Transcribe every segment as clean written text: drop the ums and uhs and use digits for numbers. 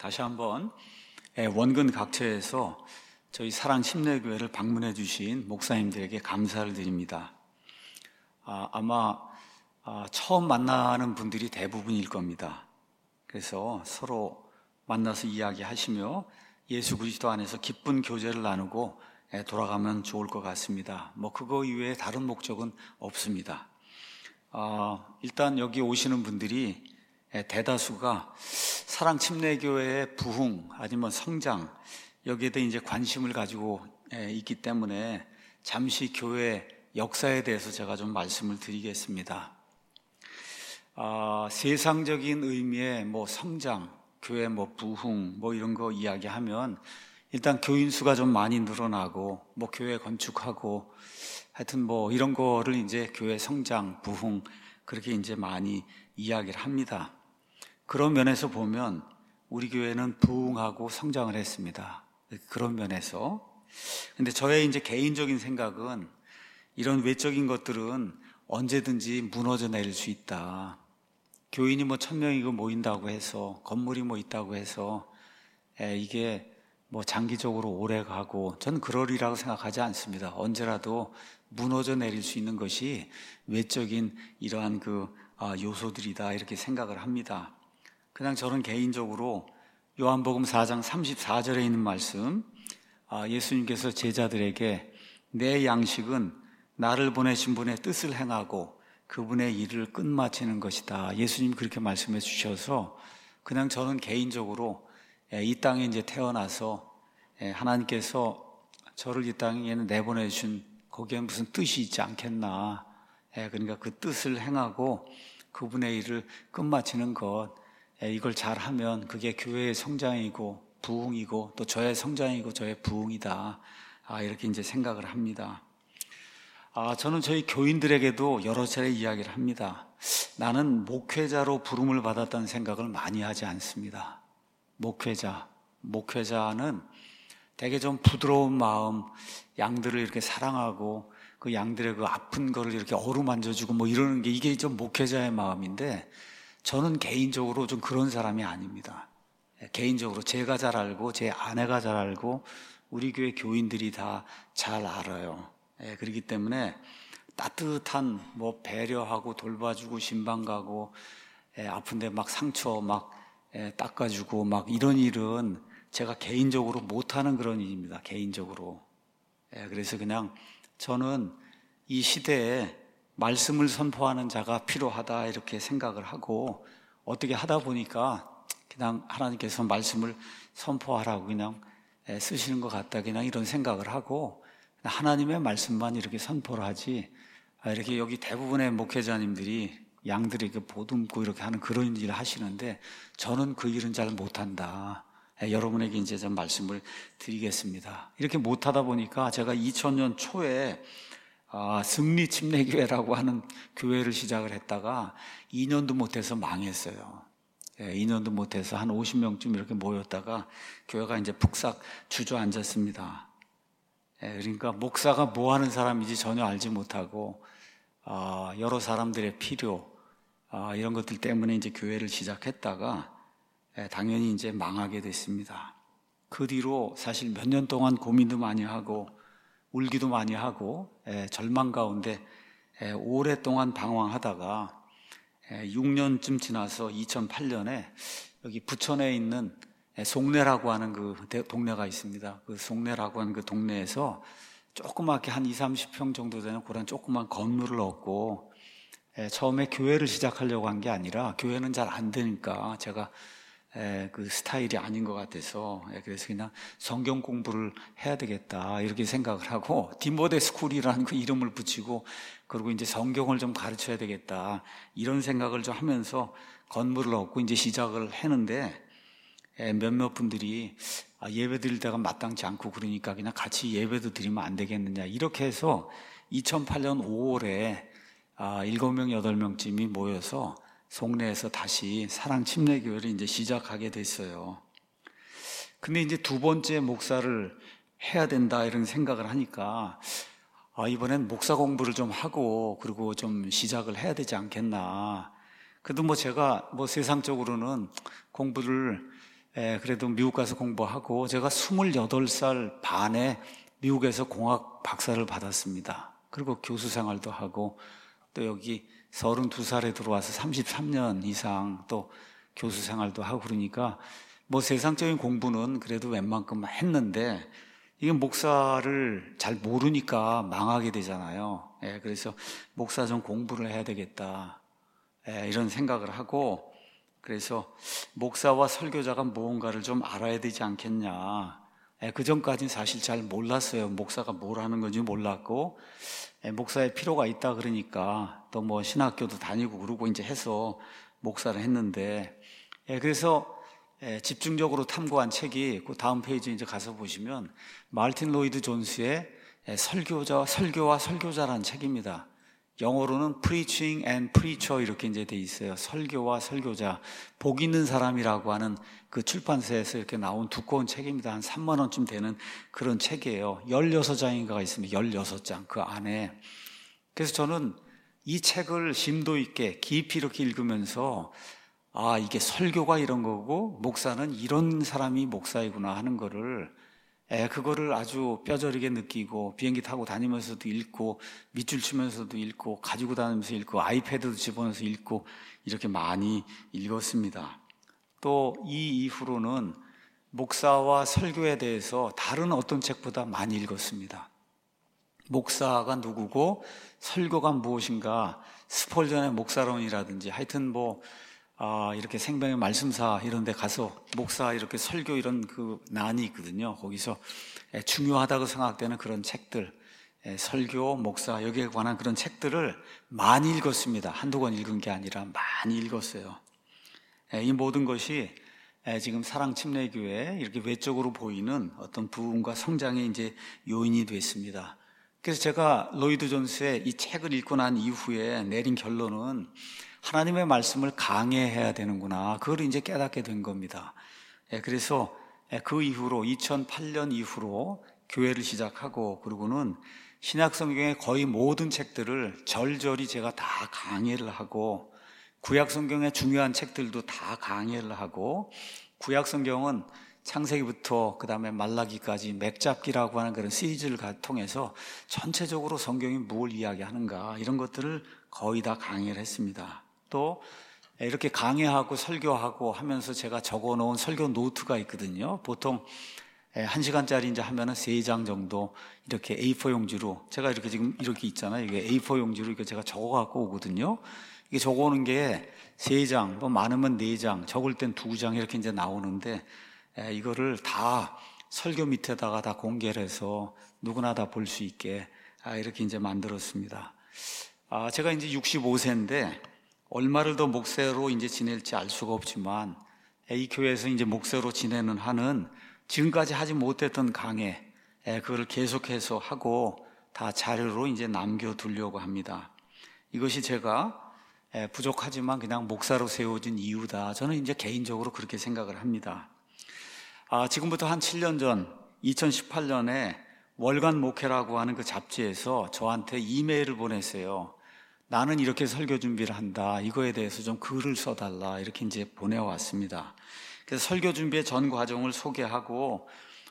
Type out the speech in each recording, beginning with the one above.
다시 한번 원근 각처에서 저희 사랑침례교회를 방문해 주신 목사님들에게 감사를 드립니다. 아마 처음 만나는 분들이 대부분일 겁니다. 그래서 서로 만나서 이야기하시며 예수 그리스도 안에서 기쁜 교제를 나누고 돌아가면 좋을 것 같습니다. 그거 이외에 다른 목적은 없습니다. 일단 여기 오시는 분들이 대다수가 사랑침례교회의 부흥 아니면 성장 여기에 대해 이제 관심을 가지고 있기 때문에 잠시 교회 역사에 대해서 제가 좀 말씀을 드리겠습니다. 세상적인 의미의 성장, 교회 부흥 이런 거 이야기하면 일단 교인 수가 좀 많이 늘어나고 교회 건축하고 하여튼 이런 거를 이제 교회 성장, 부흥 그렇게 이제 많이 이야기를 합니다. 그런 면에서 보면 우리 교회는 부흥하고 성장을 했습니다. 그런 면에서. 근데 저의 이제 개인적인 생각은 이런 외적인 것들은 언제든지 무너져 내릴 수 있다. 교인이 1000명이고 모인다고 해서, 건물이 있다고 해서 이게 장기적으로 오래 가고, 전 그러리라고 생각하지 않습니다. 언제라도 무너져 내릴 수 있는 것이 외적인 이러한 요소들이다 이렇게 생각을 합니다. 그냥 저는 개인적으로 요한복음 4장 34절에 있는 말씀, 예수님께서 제자들에게 내 양식은 나를 보내신 분의 뜻을 행하고 그분의 일을 끝마치는 것이다. 예수님 그렇게 말씀해 주셔서 그냥 저는 개인적으로 이 땅에 이제 태어나서 하나님께서 저를 이 땅에 내보내 주신 거기에 무슨 뜻이 있지 않겠나. 그러니까 그 뜻을 행하고 그분의 일을 끝마치는 것, 이걸 잘하면 그게 교회의 성장이고 부흥이고 또 저의 성장이고 저의 부흥이다. 이렇게 이제 생각을 합니다. 저는 저희 교인들에게도 여러 차례 이야기를 합니다. 나는 목회자로 부름을 받았다는 생각을 많이 하지 않습니다. 목회자는 되게 좀 부드러운 마음, 양들을 이렇게 사랑하고 그 양들의 그 아픈 거를 이렇게 어루만져주고 이러는 게 이게 좀 목회자의 마음인데, 저는 개인적으로 좀 그런 사람이 아닙니다. 개인적으로 제가 잘 알고 제 아내가 잘 알고 우리 교회 교인들이 다 잘 알아요. 그렇기 때문에 따뜻한 배려하고 돌봐주고 신방 가고 아픈데 상처 닦아주고 이런 일은 제가 개인적으로 못하는 그런 일입니다. 개인적으로. 그래서 그냥 저는 이 시대에 말씀을 선포하는 자가 필요하다 이렇게 생각을 하고, 어떻게 하다 보니까 그냥 하나님께서 말씀을 선포하라고 그냥 쓰시는 것 같다 그냥 이런 생각을 하고 하나님의 말씀만 이렇게 선포를 하지, 이렇게 여기 대부분의 목회자님들이 양들이 보듬고 이렇게 하는 그런 일을 하시는데 저는 그 일은 잘 못한다. 여러분에게 이제 좀 말씀을 드리겠습니다. 이렇게 못하다 보니까 제가 2000년 초에 승리침례교회라고 하는 교회를 시작을 했다가 2년도 못해서 망했어요. 2년도 못해서 한 50명쯤 이렇게 모였다가 교회가 이제 푹싹 주저앉았습니다. 그러니까 목사가 뭐 하는 사람인지 전혀 알지 못하고 여러 사람들의 필요 이런 것들 때문에 이제 교회를 시작했다가 당연히 이제 망하게 됐습니다. 그 뒤로 사실 몇 년 동안 고민도 많이 하고 울기도 많이 하고 절망 가운데 오랫동안 방황하다가 6년쯤 지나서 2008년에 여기 부천에 있는 송내라고 하는 그 동네가 있습니다. 그 송내라고 하는 그 동네에서 조그맣게 한 20-30평 정도 되는 그런 조그만 건물을 얻고, 처음에 교회를 시작하려고 한 게 아니라 교회는 잘 안 되니까 제가 그 스타일이 아닌 것 같아서 그래서 그냥 성경 공부를 해야 되겠다 이렇게 생각을 하고 디모데 스쿨이라는 그 이름을 붙이고, 그리고 이제 성경을 좀 가르쳐야 되겠다 이런 생각을 좀 하면서 건물을 얻고 이제 시작을 했는데, 몇몇 분들이 예배 드릴 때가 마땅치 않고 그러니까 그냥 같이 예배도 드리면 안 되겠느냐 이렇게 해서 2008년 5월에 7명, 8명쯤이 모여서 송내에서 다시 사랑침례교회를 이제 시작하게 됐어요. 근데 이제 두 번째 목사를 해야 된다 이런 생각을 하니까 이번엔 목사 공부를 좀 하고 그리고 좀 시작을 해야 되지 않겠나. 그래도 제가 세상적으로는 공부를 그래도 미국 가서 공부하고 제가 28살 반에 미국에서 공학 박사를 받았습니다. 그리고 교수 생활도 하고 또 여기 32살에 들어와서 33년 이상 또 교수 생활도 하고 그러니까 뭐 세상적인 공부는 그래도 웬만큼 했는데 이게 목사를 잘 모르니까 망하게 되잖아요. 그래서 목사 좀 공부를 해야 되겠다. 이런 생각을 하고 그래서 목사와 설교자가 무언가를 좀 알아야 되지 않겠냐. 그 전까지는 사실 잘 몰랐어요. 목사가 뭘 하는 건지 몰랐고 목사의 필요가 있다 그러니까 또 뭐 신학교도 다니고 그러고 이제 해서 목사를 했는데 그래서 집중적으로 탐구한 책이 그 다음 페이지 이제 가서 보시면 마르틴 로이드 존스의 설교와 설교자라는 책입니다. 영어로는 Preaching and Preacher 이렇게 이제 돼 있어요. 설교와 설교자, 복 있는 사람이라고 하는 그 출판사에서 이렇게 나온 두꺼운 책입니다. 한 3만 원쯤 되는 그런 책이에요. 16장인가가 있습니다. 16장 그 안에. 그래서 저는 이 책을 심도 있게 깊이 이렇게 읽으면서 이게 설교가 이런 거고 목사는 이런 사람이 목사이구나 하는 거를 그거를 아주 뼈저리게 느끼고 비행기 타고 다니면서도 읽고 밑줄 치면서도 읽고 가지고 다니면서 읽고 아이패드도 집어넣어서 읽고 이렇게 많이 읽었습니다. 또 이 이후로는 목사와 설교에 대해서 다른 어떤 책보다 많이 읽었습니다. 목사가 누구고 설교가 무엇인가, 스펄전의 목사론이라든지 하여튼 이렇게 생명의 말씀사 이런 데 가서 목사 이렇게 설교 이런 그 난이 있거든요. 거기서 중요하다고 생각되는 그런 책들, 설교, 목사 여기에 관한 그런 책들을 많이 읽었습니다. 한두 권 읽은 게 아니라 많이 읽었어요. 이 모든 것이 지금 사랑침례교회 이렇게 외적으로 보이는 어떤 부흥과 성장의 이제 요인이 됐습니다. 그래서 제가 로이드 존스의 이 책을 읽고 난 이후에 내린 결론은 하나님의 말씀을 강해해야 되는구나. 그걸 이제 깨닫게 된 겁니다. 그래서 그 이후로 2008년 이후로 교회를 시작하고 그러고는 신약성경의 거의 모든 책들을 절절히 제가 다 강해를 하고 구약성경의 중요한 책들도 다 강해를 하고 구약성경은 창세기부터 그 다음에 말라기까지 맥잡기라고 하는 그런 시리즈를 통해서 전체적으로 성경이 뭘 이야기하는가 이런 것들을 거의 다 강의를 했습니다. 또 이렇게 강의하고 설교하고 하면서 제가 적어놓은 설교 노트가 있거든요. 보통 1시간짜리 이제 하면은 3장 정도 이렇게 A4 용지로 제가 이렇게 지금 이렇게 있잖아요. 이게 A4 용지로 이렇게 제가 적어갖고 오거든요. 이게 적어오는 게 3장, 뭐 많으면 4장, 적을 땐 2장 이렇게 이제 나오는데 이거를 다 설교 밑에다가 다 공개를 해서 누구나 다 볼 수 있게 이렇게 이제 만들었습니다. 제가 이제 65세인데 얼마를 더 목사로 이제 지낼지 알 수가 없지만 이 교회에서 이제 목사로 지내는 한은 지금까지 하지 못했던 강해 그거를 계속해서 하고 다 자료로 이제 남겨두려고 합니다. 이것이 제가 부족하지만 그냥 목사로 세워진 이유다. 저는 이제 개인적으로 그렇게 생각을 합니다. 지금부터 한 7년 전 2018년에 월간 목회라고 하는 그 잡지에서 저한테 이메일을 보냈어요. 나는 이렇게 설교 준비를 한다. 이거에 대해서 좀 글을 써달라. 이렇게 이제 보내왔습니다. 그래서 설교 준비의 전 과정을 소개하고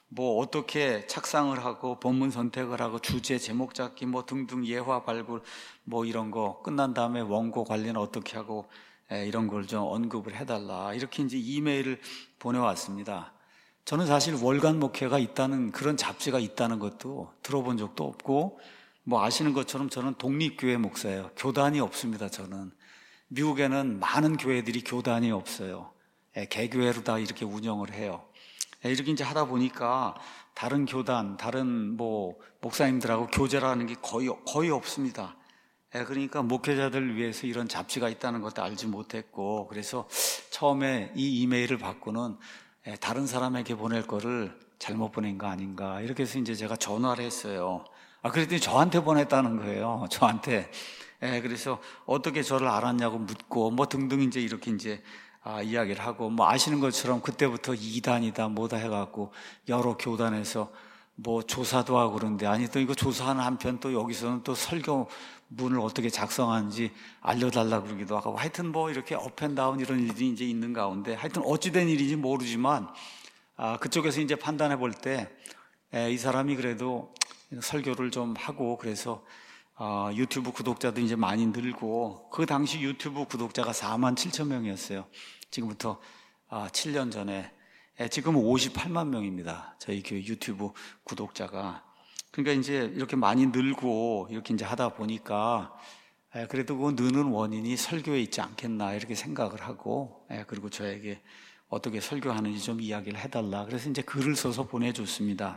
어떻게 착상을 하고 본문 선택을 하고 주제 제목 잡기 등등 예화 발굴 이런 거 끝난 다음에 원고 관리는 어떻게 하고 이런 걸 좀 언급을 해달라. 이렇게 이제 이메일을 보내왔습니다. 저는 사실 월간 목회가 있다는 그런 잡지가 있다는 것도 들어본 적도 없고 아시는 것처럼 저는 독립교회 목사예요. 교단이 없습니다. 저는 미국에는 많은 교회들이 교단이 없어요. 개교회로 다 이렇게 운영을 해요. 이렇게 이제 하다 보니까 다른 교단, 다른 목사님들하고 교제라는 게 거의 없습니다. 그러니까 목회자들을 위해서 이런 잡지가 있다는 것도 알지 못했고 그래서 처음에 이 이메일을 받고는 다른 사람에게 보낼 거를 잘못 보낸 거 아닌가 이렇게 해서 이제 제가 전화를 했어요. 그랬더니 저한테 보냈다는 거예요. 저한테. 그래서 어떻게 저를 알았냐고 묻고 등등 이제 이렇게 이제 이야기를 하고 아시는 것처럼 그때부터 이단이다 뭐다 해갖고 여러 교단에서 조사도 하고 그러는데 아니 또 이거 조사하는 한편 또 여기서는 또 설교 문을 어떻게 작성하는지 알려달라 그러기도 하고, 하여튼 뭐 이렇게 업앤다운 이런 일이 이제 있는 가운데, 하여튼 어찌된 일인지 모르지만 그쪽에서 이제 판단해 볼 때 이 사람이 그래도 설교를 좀 하고, 그래서 유튜브 구독자도 이제 많이 늘고, 그 당시 유튜브 구독자가 4만 7천 명이었어요. 지금부터 7년 전에. 지금은 58만 명입니다. 저희 교회 유튜브 구독자가. 그러니까 이제 이렇게 많이 늘고 이렇게 이제 하다 보니까 그래도 그 느는 원인이 설교에 있지 않겠나 이렇게 생각을 하고, 그리고 저에게 어떻게 설교하는지 좀 이야기를 해달라. 그래서 이제 글을 써서 보내줬습니다.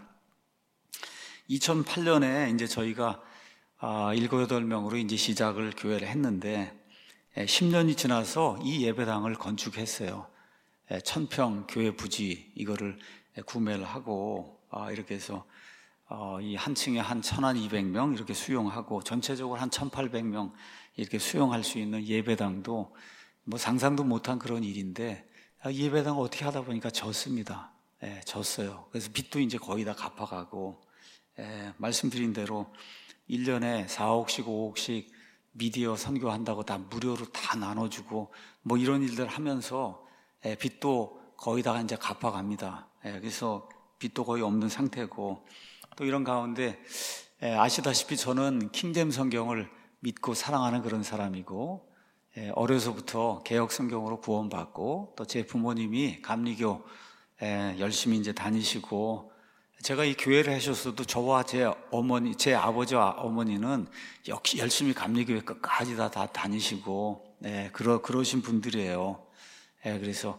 2008년에 이제 저희가 7, 8명으로 이제 시작을 교회를 했는데 10년이 지나서 이 예배당을 건축했어요. 1000평 교회 부지 이거를 구매를 하고 이렇게 해서 이 한 층에 한 1200명 이렇게 수용하고, 전체적으로 한 1800명 이렇게 수용할 수 있는 예배당도 뭐 상상도 못한 그런 일인데, 예배당 어떻게 하다 보니까 졌습니다. 졌어요. 그래서 빚도 이제 거의 다 갚아가고, 말씀드린 대로 1년에 4억씩 5억씩 미디어 선교한다고 다 무료로 다 나눠주고 뭐 이런 일들 하면서 빚도 거의 다 이제 갚아갑니다. 그래서 빚도 거의 없는 상태고, 또 이런 가운데 아시다시피 저는 킹잼 성경을 믿고 사랑하는 그런 사람이고, 어려서부터 개혁 성경으로 구원받고, 또 제 부모님이 감리교 열심히 이제 다니시고, 제가 이 교회를 하셨어도 저와 제 어머니, 제 아버지와 어머니는 역시 열심히 감리교회 끝까지 다 다니시고, 그러신 분들이에요. 그래서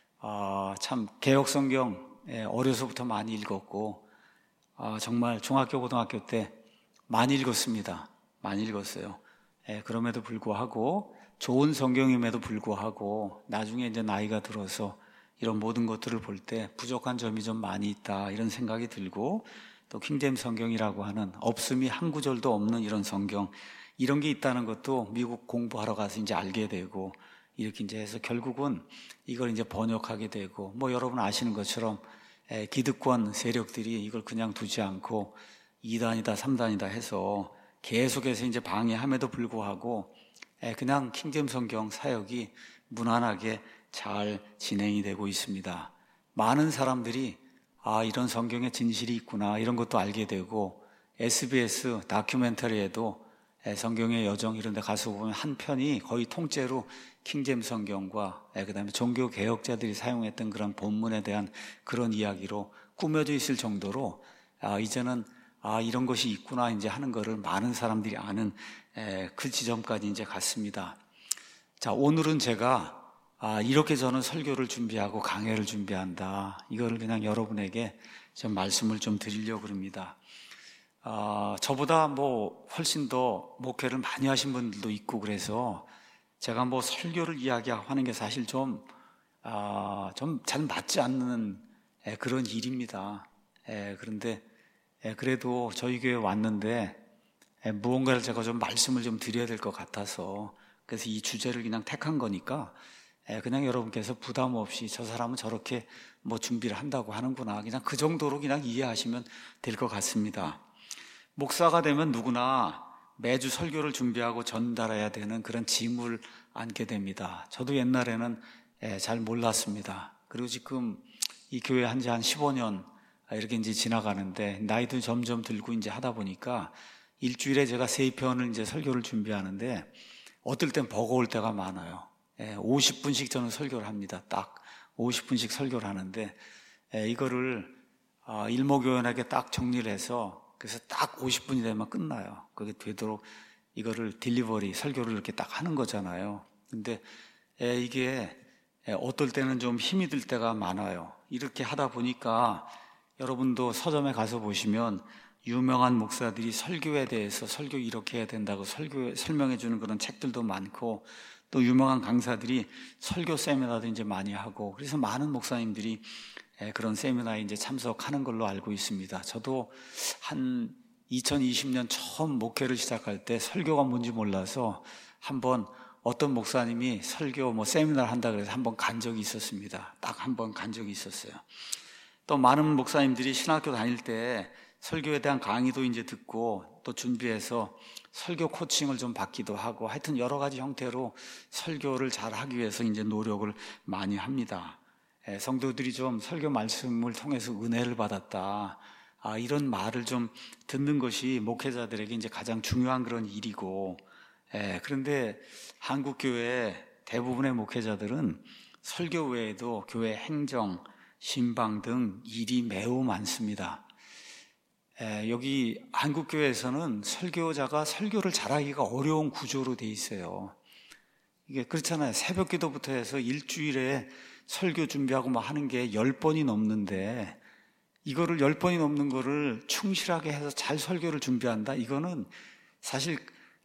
참 개혁 성경 어려서부터 많이 읽었고, 정말 중학교, 고등학교 때 많이 읽었습니다. 많이 읽었어요. 그럼에도 불구하고, 좋은 성경임에도 불구하고, 나중에 이제 나이가 들어서 이런 모든 것들을 볼 때 부족한 점이 좀 많이 있다, 이런 생각이 들고, 또 킹잼 성경이라고 하는 없음이 한 구절도 없는 이런 성경, 이런 게 있다는 것도 미국 공부하러 가서 이제 알게 되고, 이렇게 이제 해서 결국은 이걸 이제 번역하게 되고, 뭐 여러분 아시는 것처럼 기득권 세력들이 이걸 그냥 두지 않고 2단이다 3단이다 해서 계속해서 이제 방해함에도 불구하고 그냥 킹잼 성경 사역이 무난하게 잘 진행이 되고 있습니다. 많은 사람들이 이런 성경에 진실이 있구나 이런 것도 알게 되고, SBS 다큐멘터리에도 성경의 여정 이런 데 가서 보면 한 편이 거의 통째로 킹잼 성경과 그다음에 종교 개혁자들이 사용했던 그런 본문에 대한 그런 이야기로 꾸며져 있을 정도로 이제는 이런 것이 있구나 이제 하는 거를 많은 사람들이 아는 그 지점까지 이제 갔습니다. 자, 오늘은 제가 이렇게 저는 설교를 준비하고 강해를 준비한다, 이거를 그냥 여러분에게 좀 말씀을 좀 드리려고 합니다. 저보다 뭐 훨씬 더 목회를 많이 하신 분들도 있고, 그래서 제가 뭐 설교를 이야기하는 게 사실 좀 잘 맞지 않는 그런 일입니다. 그런데 그래도 저희 교회에 왔는데 무언가를 제가 좀 말씀을 좀 드려야 될 것 같아서, 그래서 이 주제를 그냥 택한 거니까 그냥 여러분께서 부담 없이 저 사람은 저렇게 뭐 준비를 한다고 하는구나, 그냥 그 정도로 그냥 이해하시면 될 것 같습니다. 목사가 되면 누구나 매주 설교를 준비하고 전달해야 되는 그런 짐을 안게 됩니다. 저도 옛날에는 잘 몰랐습니다. 그리고 지금 이 교회 한 지 한 15년 이렇게 이제 지나가는데, 나이도 점점 들고 이제 하다 보니까 일주일에 제가 3편을 이제 설교를 준비하는데, 어떨 땐 버거울 때가 많아요. 50분씩 저는 설교를 합니다. 딱 50분씩 설교를 하는데, 이거를 일목요연하게 딱 정리를 해서, 그래서 딱 50분이 되면 끝나요. 그게 되도록 이거를 딜리버리, 설교를 이렇게 딱 하는 거잖아요. 근데 이게 어떨 때는 좀 힘이 들 때가 많아요. 이렇게 하다 보니까 여러분도 서점에 가서 보시면 유명한 목사들이 설교에 대해서 설교 이렇게 해야 된다고 설명해 주는 그런 책들도 많고, 또 유명한 강사들이 설교 세미나도 이제 많이 하고, 그래서 많은 목사님들이 그런 세미나에 이제 참석하는 걸로 알고 있습니다. 저도 한 2020년 처음 목회를 시작할 때 설교가 뭔지 몰라서 한번 어떤 목사님이 설교 뭐 세미나를 한다 그래서 한번 간 적이 있었습니다. 딱 한 번 간 적이 있었어요. 또 많은 목사님들이 신학교 다닐 때 설교에 대한 강의도 이제 듣고 또 준비해서 설교 코칭을 좀 받기도 하고 하여튼 여러 가지 형태로 설교를 잘 하기 위해서 이제 노력을 많이 합니다. 성도들이 좀 설교 말씀을 통해서 은혜를 받았다. 이런 말을 좀 듣는 것이 목회자들에게 이제 가장 중요한 그런 일이고, 그런데 한국 교회 대부분의 목회자들은 설교 외에도 교회 행정, 신방 등 일이 매우 많습니다. 여기 한국 교회에서는 설교자가 설교를 잘하기가 어려운 구조로 돼 있어요. 이게 그렇잖아요. 새벽 기도부터 해서 일주일에 설교 준비하고 뭐 하는 게 10번이 넘는데 이거를 10번이 넘는 거를 충실하게 해서 잘 설교를 준비한다? 이거는 사실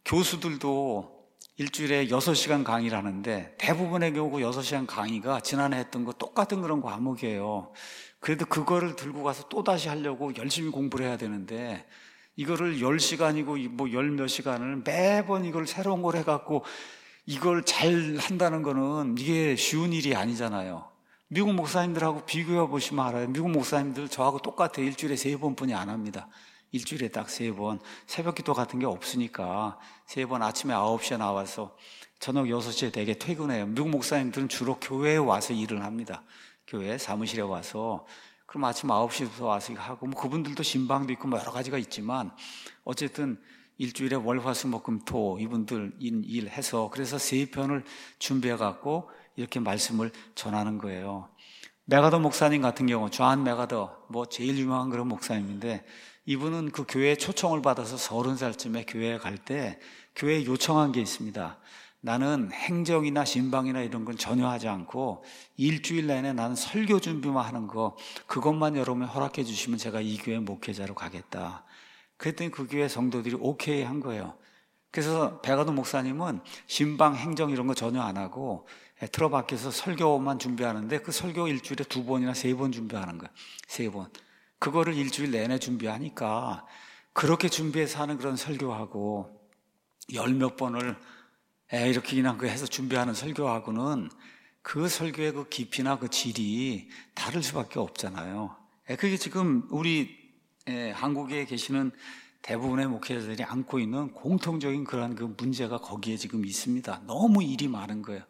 교수들도 일주일에 6시간 강의를 하는데 대부분의 경우 6시간 강의가 지난해 했던 거 똑같은 그런 과목이에요. 그래도 그거를 들고 가서 또다시 하려고 열심히 공부를 해야 되는데 이거를 10시간이고 뭐 10몇 시간을 매번 이걸 새로운 걸 해갖고 이걸 잘 한다는 거는 이게 쉬운 일이 아니잖아요. 미국 목사님들하고 비교해 보시면 알아요. 미국 목사님들 저하고 똑같아요. 일주일에 3번뿐이 안 합니다. 일주일에 딱 3번. 새벽 기도 같은 게 없으니까 3번 아침에 9시에 나와서 저녁 6시에 대개 퇴근해요. 미국 목사님들은 주로 교회에 와서 일을 합니다. 교회 사무실에 와서 그럼 아침 9시부터 와서 하고 뭐 그분들도 신방도 있고 뭐 여러 가지가 있지만 어쨌든 일주일에 월, 화, 수, 목, 금, 토 이분들 일해서 그래서 3편을 준비해 갖고 이렇게 말씀을 전하는 거예요. 메가더 목사님 같은 경우 존 메가더 뭐 제일 유명한 그런 목사님인데 이분은 그 교회에 초청을 받아서 30살쯤에 교회에 갈 때 교회에 요청한 게 있습니다. 나는 행정이나 신방이나 이런 건 전혀 하지 않고 일주일 내내 나는 설교 준비만 하는 거 그것만 여러분이 허락해 주시면 제가 이 교회 목회자로 가겠다. 그랬더니 그 교회 성도들이 오케이 한 거예요. 그래서 베가도 목사님은 신방 행정 이런 거 전혀 안 하고 틀어박혀서 설교만 준비하는데 그 설교 일주일에 2번이나 3번 준비하는 거예요. 3번. 그거를 일주일 내내 준비하니까 그렇게 준비해서 하는 그런 설교하고 10몇 번을 이렇게 그냥 해서 준비하는 설교하고는 그 설교의 그 깊이나 그 질이 다를 수밖에 없잖아요. 그게 지금 우리 한국에 계시는 대부분의 목회자들이 안고 있는 공통적인 그런 그 문제가 거기에 지금 있습니다. 너무 일이 많은 거예요.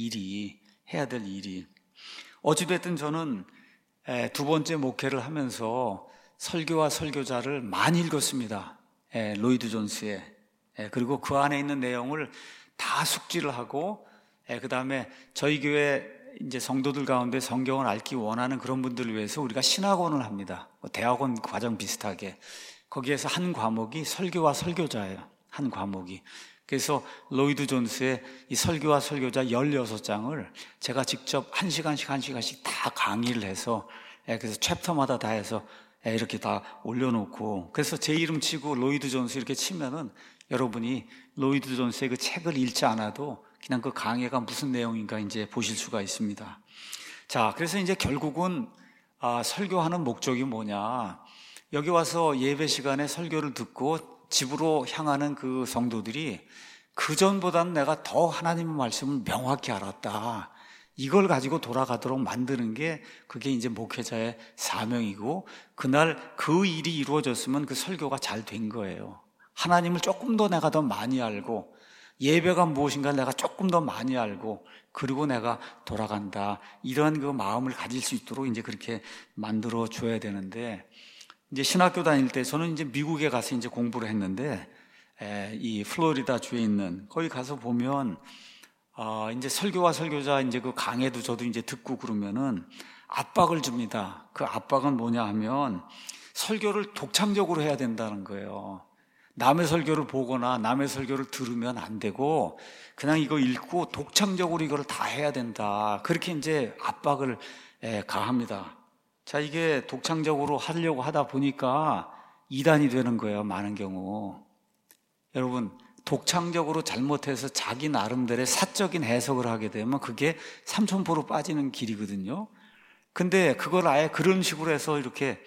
해야 될 일이. 어찌됐든 저는 2번째 목회를 하면서 설교와 설교자를 많이 읽었습니다. 로이드 존스의. 그리고 그 안에 있는 내용을 다 숙지를 하고, 그 다음에 저희 교회 이제 성도들 가운데 성경을 읽기 원하는 그런 분들을 위해서 우리가 신학원을 합니다. 대학원 과정 비슷하게. 거기에서 한 과목이 설교와 설교자예요. 한 과목이. 그래서 로이드 존스의 이 설교와 설교자 16장을 제가 직접 1시간씩 다 강의를 해서 그래서 챕터마다 다 해서 이렇게 다 올려놓고 그래서 제 이름 치고 로이드 존스 이렇게 치면은 여러분이 로이드 존스의 그 책을 읽지 않아도 그냥 그 강의가 무슨 내용인가 이제 보실 수가 있습니다. 자, 그래서 이제 결국은 설교하는 목적이 뭐냐? 여기 와서 예배 시간에 설교를 듣고 집으로 향하는 그 성도들이 그전보다는 내가 더 하나님의 말씀을 명확히 알았다. 이걸 가지고 돌아가도록 만드는 게 그게 이제 목회자의 사명이고 그날 그 일이 이루어졌으면 그 설교가 잘 된 거예요. 하나님을 조금 더 내가 더 많이 알고 예배가 무엇인가 내가 조금 더 많이 알고 그리고 내가 돌아간다. 이런 그 마음을 가질 수 있도록 이제 그렇게 만들어 줘야 되는데 이제 신학교 다닐 때 저는 이제 미국에 가서 이제 공부를 했는데 이 플로리다 주에 있는 거기 가서 보면 이제 설교와 설교자 이제 그 강의도 저도 이제 듣고 그러면은 압박을 줍니다. 그 압박은 뭐냐 하면 설교를 독창적으로 해야 된다는 거예요. 남의 설교를 보거나 남의 설교를 들으면 안 되고 그냥 이거 읽고 독창적으로 이거를 다 해야 된다. 그렇게 이제 압박을 가합니다. 자, 이게 독창적으로 하려고 하다 보니까 이단이 되는 거예요. 많은 경우. 여러분, 독창적으로 잘못해서 자기 나름대로의 사적인 해석을 하게 되면 그게 삼천포로 빠지는 길이거든요. 근데 그걸 아예 그런 식으로 해서 이렇게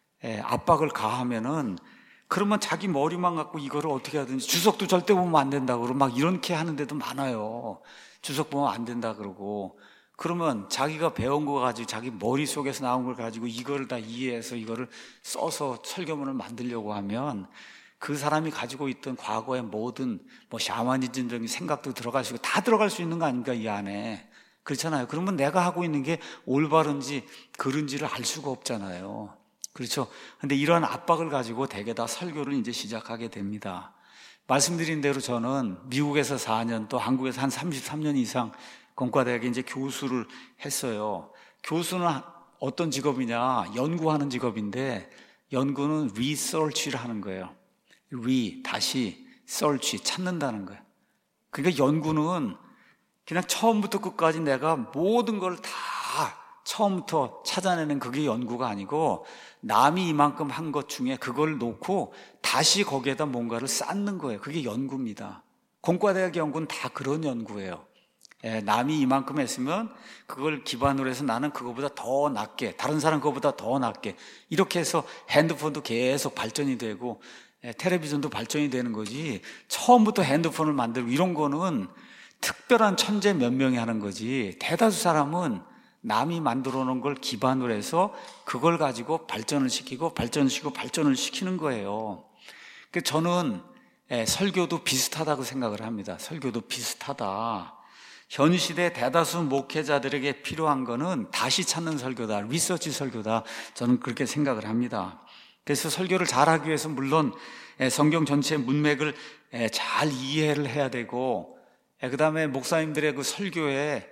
압박을 가하면은 그러면 자기 머리만 갖고 이거를 어떻게 하든지 주석도 절대 보면 안 된다 그러고 막 이렇게 하는 데도 많아요. 주석 보면 안 된다 그러고 그러면 자기가 배운 거 가지고 자기 머릿속에서 나온 걸 가지고 이거를 다 이해해서 이거를 써서 설교문을 만들려고 하면 그 사람이 가지고 있던 과거의 모든 샤머니즘적인 생각도 들어갈 수 있고 다 들어갈 수 있는 거 아닙니까, 이 안에. 그렇잖아요. 그러면 내가 하고 있는 게 올바른지 그른지를 알 수가 없잖아요. 그렇죠. 근데 이러한 압박을 가지고 대개 다 설교를 이제 시작하게 됩니다. 말씀드린 대로 저는 미국에서 4년 또 한국에서 한 33년 이상 공과대학에 이제 교수를 했어요. 교수는 어떤 직업이냐? 연구하는 직업인데 연구는 research를 하는 거예요. 다시 search, 찾는다는 거예요. 그러니까 연구는 그냥 처음부터 끝까지 내가 모든 걸 다 처음부터 찾아내는 그게 연구가 아니고 남이 이만큼 한 것 중에 그걸 놓고 다시 거기에다 뭔가를 쌓는 거예요. 그게 연구입니다. 공과대학 연구는 다 그런 연구예요. 남이 이만큼 했으면 그걸 기반으로 해서 나는 그거보다 더 낫게, 다른 사람 그거보다 더 낫게, 이렇게 해서 핸드폰도 계속 발전이 되고 텔레비전도 발전이 되는 거지, 처음부터 핸드폰을 만들고 이런 거는 특별한 천재 몇 명이 하는 거지, 대다수 사람은 남이 만들어 놓은 걸 기반으로 해서 그걸 가지고 발전을 시키고 발전을 시키는 거예요. 그러니까 저는 설교도 비슷하다고 생각을 합니다. 설교도 비슷하다. 현 시대 대다수 목회자들에게 필요한 거는 다시 찾는 설교다, 리서치 설교다, 저는 그렇게 생각을 합니다. 그래서 설교를 잘하기 위해서 물론 성경 전체의 문맥을 잘 이해를 해야 되고, 그 다음에 목사님들의 그 설교에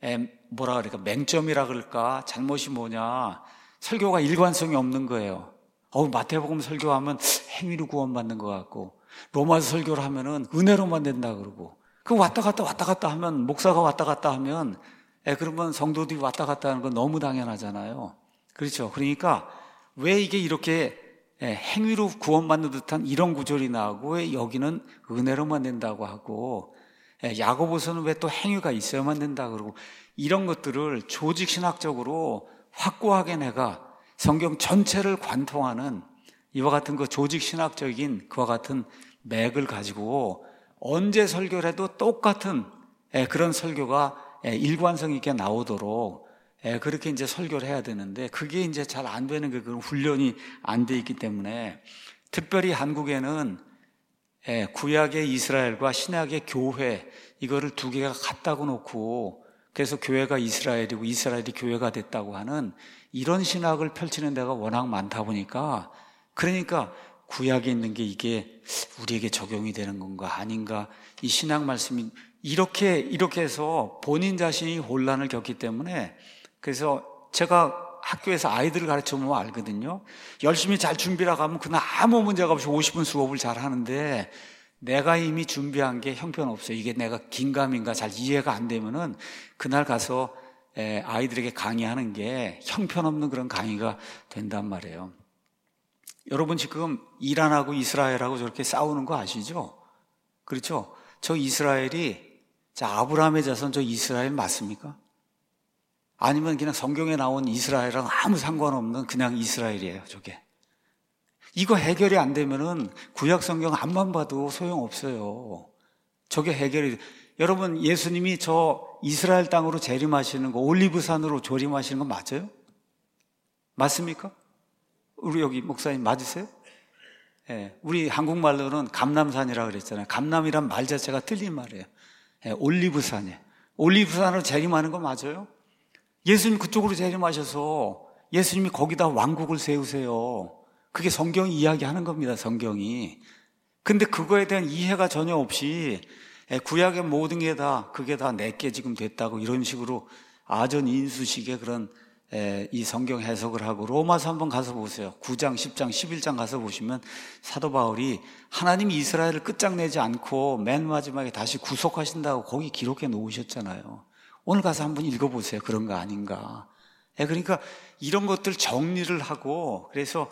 뭐라 그럴까, 맹점이라 그럴까, 잘못이 뭐냐, 설교가 일관성이 없는 거예요. 마태복음 설교하면 행위로 구원받는 것 같고, 로마서 설교를 하면은 은혜로만 된다 그러고, 그 왔다 갔다 하면, 목사가 왔다 갔다 하면, 그러면 성도들이 왔다 갔다 하는 건 너무 당연하잖아요. 그렇죠. 그러니까 왜 이게 이렇게 행위로 구원받는 듯한 이런 구절이 나오고, 왜 여기는 은혜로만 된다고 하고, 야고보서는 왜 또 행위가 있어야만 된다 그러고, 이런 것들을 조직신학적으로 확고하게 내가 성경 전체를 관통하는 이와 같은 그 조직신학적인 그와 같은 맥을 가지고 언제 설교를 해도 똑같은 그런 설교가 일관성 있게 나오도록 그렇게 이제 설교를 해야 되는데, 그게 이제 잘 안 되는 게 그런 훈련이 안 돼 있기 때문에, 특별히 한국에는 구약의 이스라엘과 신약의 교회, 이거를 두 개가 같다고 놓고, 그래서 교회가 이스라엘이고 이스라엘이 교회가 됐다고 하는 이런 신학을 펼치는 데가 워낙 많다 보니까, 그러니까 구약에 있는 게 이게 우리에게 적용이 되는 건가 아닌가, 이 신학 말씀이 이렇게 해서 본인 자신이 혼란을 겪기 때문에, 그래서 제가 학교에서 아이들을 가르쳐 보면 알거든요. 열심히 잘 준비하고 가면 그날 아무 문제가 없이 50분 수업을 잘 하는데, 내가 이미 준비한 게 형편없어요. 이게 내가 긴가민가 잘 이해가 안 되면은 그날 가서 아이들에게 강의하는 게 형편없는 그런 강의가 된단 말이에요. 여러분 지금 이란하고 이스라엘하고 저렇게 싸우는 거 아시죠? 그렇죠? 저 이스라엘이, 아브라함의 자손 저 이스라엘 맞습니까? 아니면 그냥 성경에 나온 이스라엘랑 아무 상관없는 그냥 이스라엘이에요, 저게. 이거 해결이 안 되면은 구약 성경 앞만 봐도 소용없어요. 저게 해결이. 여러분, 예수님이 저 이스라엘 땅으로 재림하시는 거, 올리브산으로 조림하시는 거 맞아요? 맞습니까? 우리 여기 목사님 맞으세요? 우리 한국말로는 감람산이라고 그랬잖아요. 감람이란 말 자체가 틀린 말이에요. 올리브산이에요. 올리브산으로 재림하는 거 맞아요? 예수님 그쪽으로 재림하셔서 예수님이 거기다 왕국을 세우세요. 그게 성경이 이야기하는 겁니다, 성경이. 근데 그거에 대한 이해가 전혀 없이 구약의 모든 게 다 그게 다 내게 지금 됐다고 이런 식으로 아전인수식의 그런 이 성경 해석을 하고, 로마서 한번 가서 보세요. 9장, 10장, 11장 가서 보시면 사도 바울이 하나님이 이스라엘을 끝장내지 않고 맨 마지막에 다시 구속하신다고 거기 기록해 놓으셨잖아요. 오늘 가서 한번 읽어보세요. 그런 거 아닌가. 그러니까 이런 것들 정리를 하고, 그래서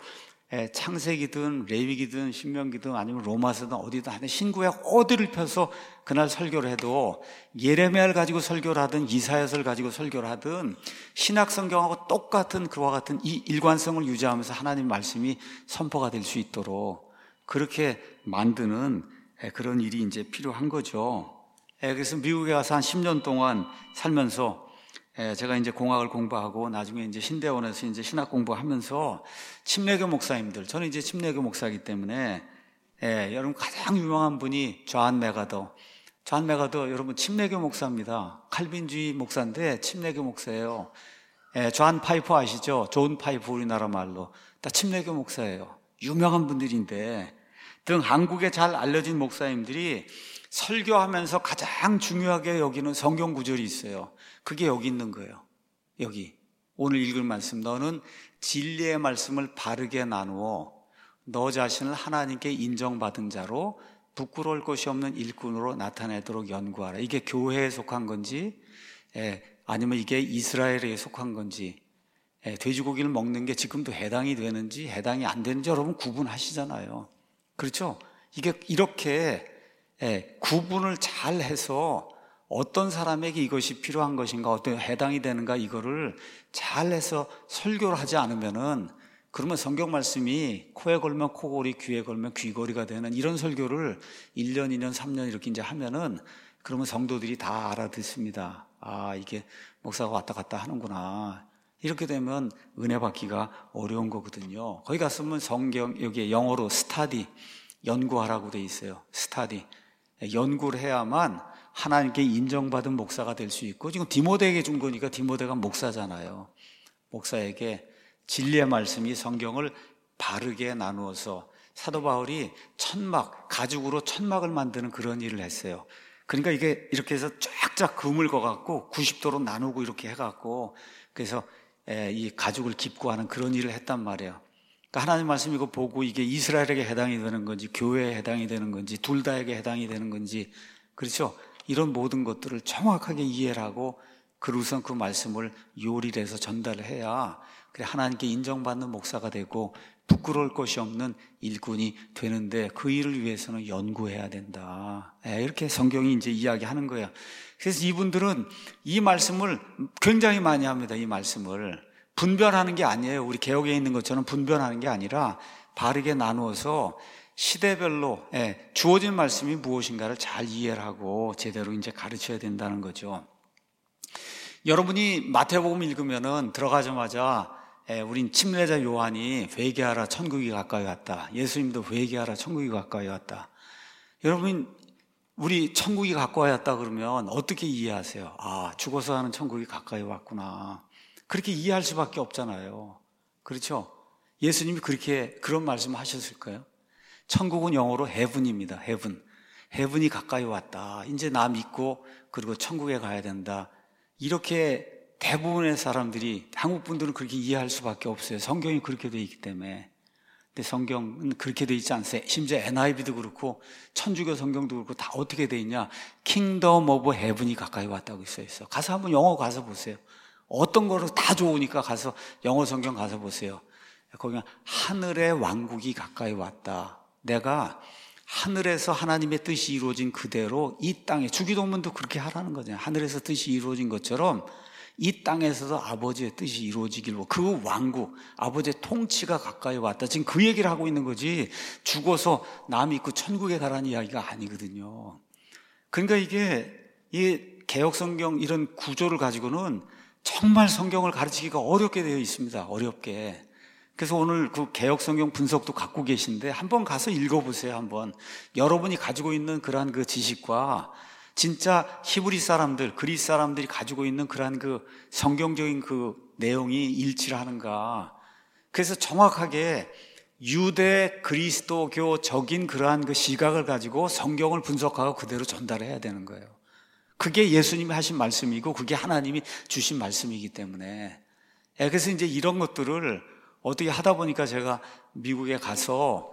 창세기든 레위기든 신명기든 아니면 로마서든 어디든 하여튼 신구약 어디를 펴서 그날 설교를 해도, 예레미야를 가지고 설교를 하든 이사야서를 가지고 설교를 하든 신약 성경하고 똑같은 그와 같은 이 일관성을 유지하면서 하나님 말씀이 선포가 될 수 있도록 그렇게 만드는 그런 일이 이제 필요한 거죠. 그래서 미국에 가서 한 10년 동안 살면서 제가 이제 공학을 공부하고 나중에 이제 신대원에서 이제 신학 공부하면서 침례교 목사님들, 저는 이제 침례교 목사이기 때문에 여러분 가장 유명한 분이 존 맥아더. 존 맥아더 여러분 침례교 목사입니다. 칼빈주의 목사인데 침례교 목사예요. 존 파이프 아시죠? 존 파이프 우리나라 말로 다 침례교 목사예요. 유명한 분들인데 등 한국에 잘 알려진 목사님들이 설교하면서 가장 중요하게 여기는 성경 구절이 있어요. 그게 여기 있는 거예요. 여기 오늘 읽을 말씀, 너는 진리의 말씀을 바르게 나누어 너 자신을 하나님께 인정받은 자로 부끄러울 것이 없는 일꾼으로 나타내도록 연구하라. 이게 교회에 속한 건지 아니면 이게 이스라엘에 속한 건지, 돼지고기를 먹는 게 지금도 해당이 되는지 해당이 안 되는지 여러분 구분하시잖아요. 그렇죠? 이게 이렇게 구분을 잘 해서 어떤 사람에게 이것이 필요한 것인가, 어떤 해당이 되는가, 이거를 잘 해서 설교를 하지 않으면은, 그러면 성경 말씀이 코에 걸면 코골이, 귀에 걸면 귀걸이가 되는 이런 설교를 1년, 2년, 3년 이렇게 이제 하면은, 그러면 성도들이 다 알아듣습니다. 아, 이게 목사가 왔다 갔다 하는구나. 이렇게 되면 은혜 받기가 어려운 거거든요. 거기 갔으면 성경, 여기에 영어로 스타디, 연구하라고 돼 있어요. 스타디. 연구를 해야만 하나님께 인정받은 목사가 될 수 있고, 지금 디모데에게 준 거니까 디모데가 목사잖아요. 목사에게 진리의 말씀이 성경을 바르게 나누어서 사도 바울이 천막, 가죽으로 천막을 만드는 그런 일을 했어요. 그러니까 이게 이렇게 해서 쫙쫙 금을 거갖고 90도로 나누고 이렇게 해갖고, 그래서 이 가죽을 깁고하는 그런 일을 했단 말이에요. 그러니까 하나님 말씀 이거 보고 이게 이스라엘에게 해당이 되는 건지, 교회에 해당이 되는 건지, 둘 다에게 해당이 되는 건지, 그렇죠? 이런 모든 것들을 정확하게 이해를 하고 그러고선 그 말씀을 요리를 해서 전달을 해야 그래 하나님께 인정받는 목사가 되고 부끄러울 것이 없는 일꾼이 되는데, 그 일을 위해서는 연구해야 된다. 이렇게 성경이 이제 이야기하는 거예요. 그래서 이분들은 이 말씀을 굉장히 많이 합니다. 이 말씀을 분별하는 게 아니에요. 우리 개역에 있는 것처럼 분별하는 게 아니라 바르게 나누어서 시대별로 주어진 말씀이 무엇인가를 잘 이해를 하고 제대로 이제 가르쳐야 된다는 거죠. 여러분이 마태복음 읽으면은 들어가자마자 우린 침례자 요한이 회개하라 천국이 가까이 왔다. 예수님도 회개하라 천국이 가까이 왔다. 여러분, 우리 천국이 가까이 왔다 그러면 어떻게 이해하세요? 아, 죽어서 하는 천국이 가까이 왔구나. 그렇게 이해할 수밖에 없잖아요. 그렇죠? 예수님이 그런 말씀 하셨을까요? 천국은 영어로 heaven입니다. heaven. heaven이 가까이 왔다. 이제 나 믿고 그리고 천국에 가야 된다. 이렇게 대부분의 사람들이, 한국 분들은 그렇게 이해할 수밖에 없어요. 성경이 그렇게 돼 있기 때문에. 근데 성경은 그렇게 돼 있지 않아요. 심지어 NIV도 그렇고 천주교 성경도 그렇고 다 어떻게 돼 있냐? Kingdom of Heaven이 가까이 왔다고 써 있어. 가서 한번 영어 가서 보세요. 어떤 거로 다 좋으니까 가서 영어 성경 가서 보세요. 거기 하늘의 왕국이 가까이 왔다. 내가 하늘에서 하나님의 뜻이 이루어진 그대로 이 땅에, 주기도문도 그렇게 하라는 거잖아요. 하늘에서 뜻이 이루어진 것처럼 이 땅에서도 아버지의 뜻이 이루어지기로, 그 왕국, 아버지의 통치가 가까이 왔다. 지금 그 얘기를 하고 있는 거지, 죽어서 남 믿고 천국에 가라는 이야기가 아니거든요. 그러니까 이게 이 개역성경 이런 구조를 가지고는 정말 성경을 가르치기가 어렵게 되어 있습니다. 어렵게. 그래서 오늘 그 개역성경 분석도 갖고 계신데 한번 가서 읽어보세요. 한번 여러분이 가지고 있는 그러한 그 지식과 진짜 히브리 사람들, 그리스 사람들이 가지고 있는 그러한 그 성경적인 그 내용이 일치를 하는가. 그래서 정확하게 유대 그리스도교적인 그러한 그 시각을 가지고 성경을 분석하고 그대로 전달해야 되는 거예요. 그게 예수님이 하신 말씀이고 그게 하나님이 주신 말씀이기 때문에. 그래서 이제 이런 것들을 어떻게 하다 보니까 제가 미국에 가서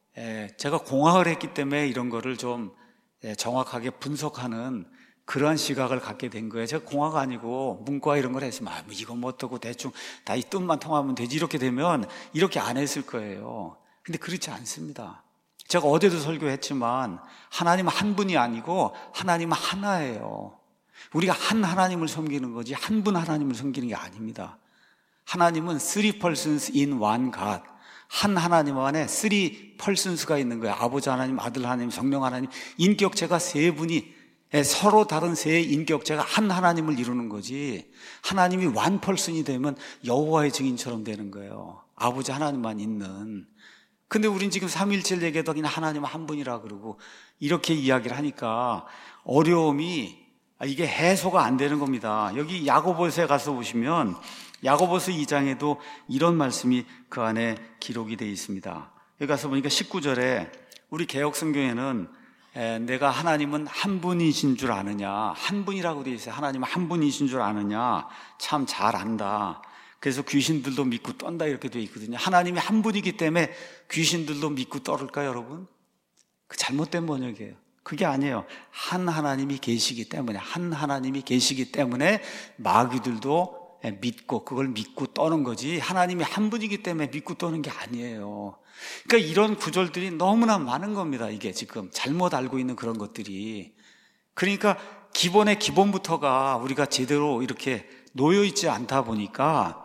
제가 공학을 했기 때문에 이런 거를 좀 정확하게 분석하는 그러한 시각을 갖게 된 거예요. 제가 공학 아니고 문과 이런 걸 했으면 뭐 이건 뭐 어떠고 대충 다 이 뜻만 통하면 되지, 이렇게 되면 이렇게 안 했을 거예요. 근데 그렇지 않습니다. 제가 어제도 설교했지만 하나님은 한 분이 아니고 하나님은 하나예요. 우리가 한 하나님을 섬기는 거지 한 분 하나님을 섬기는 게 아닙니다. 하나님은 three persons in one God. 한 하나님 안에 three persons가 있는 거예요. 아버지 하나님, 아들 하나님, 성령 하나님, 인격체가 세 분이 서로 다른 세 인격체가 한 하나님을 이루는 거지, 하나님이 one person이 되면 여호와의 증인처럼 되는 거예요. 아버지 하나님만 있는. 근데 우린 지금 삼위일체를 얘기해도 그냥 하나님 한 분이라 그러고 이렇게 이야기를 하니까 어려움이, 이게 해소가 안 되는 겁니다. 여기 야고보서에 가서 보시면 야고보서 2장에도 이런 말씀이 그 안에 기록이 되어 있습니다. 여기 가서 보니까 19절에 우리 개역성경에는 내가 하나님은 한 분이신 줄 아느냐, 한 분이라고 되어 있어요. 하나님은 한 분이신 줄 아느냐, 참 잘 안다. 그래서 귀신들도 믿고 떤다 이렇게 되어 있거든요. 하나님이 한 분이기 때문에 귀신들도 믿고 떠를까요, 여러분? 그 잘못된 번역이에요. 그게 아니에요. 한 하나님이 계시기 때문에, 한 하나님이 계시기 때문에 마귀들도 믿고 그걸 믿고 떠는 거지, 하나님이 한 분이기 때문에 믿고 떠는 게 아니에요. 그러니까 이런 구절들이 너무나 많은 겁니다. 이게 지금 잘못 알고 있는 그런 것들이. 그러니까 기본의 기본부터가 우리가 제대로 이렇게 놓여 있지 않다 보니까,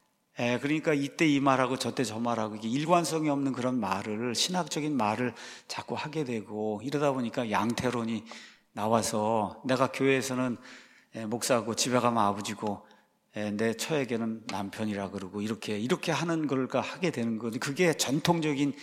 그러니까 이때 이 말하고 저때 저 말하고 이게 일관성이 없는 그런 말을, 신학적인 말을 자꾸 하게 되고, 이러다 보니까 양태론이 나와서 내가 교회에서는 목사고 집에 가면 아버지고 내 처에게는 남편이라 그러고 이렇게 하는 걸 하게 되는 거죠. 그게 전통적인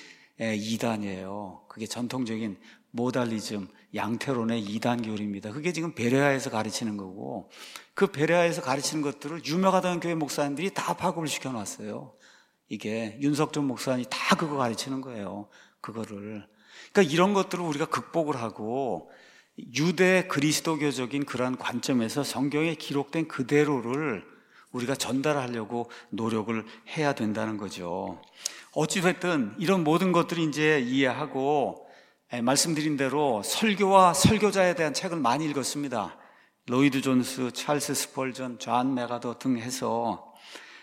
이단이에요. 그게 전통적인 모달리즘, 양태론의 이단 교리입니다. 그게 지금 베레아에서 가르치는 거고, 그 베레아에서 가르치는 것들을 유명하다는 교회 목사님들이 다 파급을 시켜놨어요. 이게 윤석준 목사님이 다 그거 가르치는 거예요. 그거를. 그러니까 이런 것들을 우리가 극복을 하고 유대 그리스도교적인 그러한 관점에서 성경에 기록된 그대로를 우리가 전달하려고 노력을 해야 된다는 거죠. 어찌됐든 이런 모든 것들을 이제 이해하고, 말씀드린 대로 설교와 설교자에 대한 책을 많이 읽었습니다. 로이드 존스, 찰스 스펄전, 존 메가더 등 해서.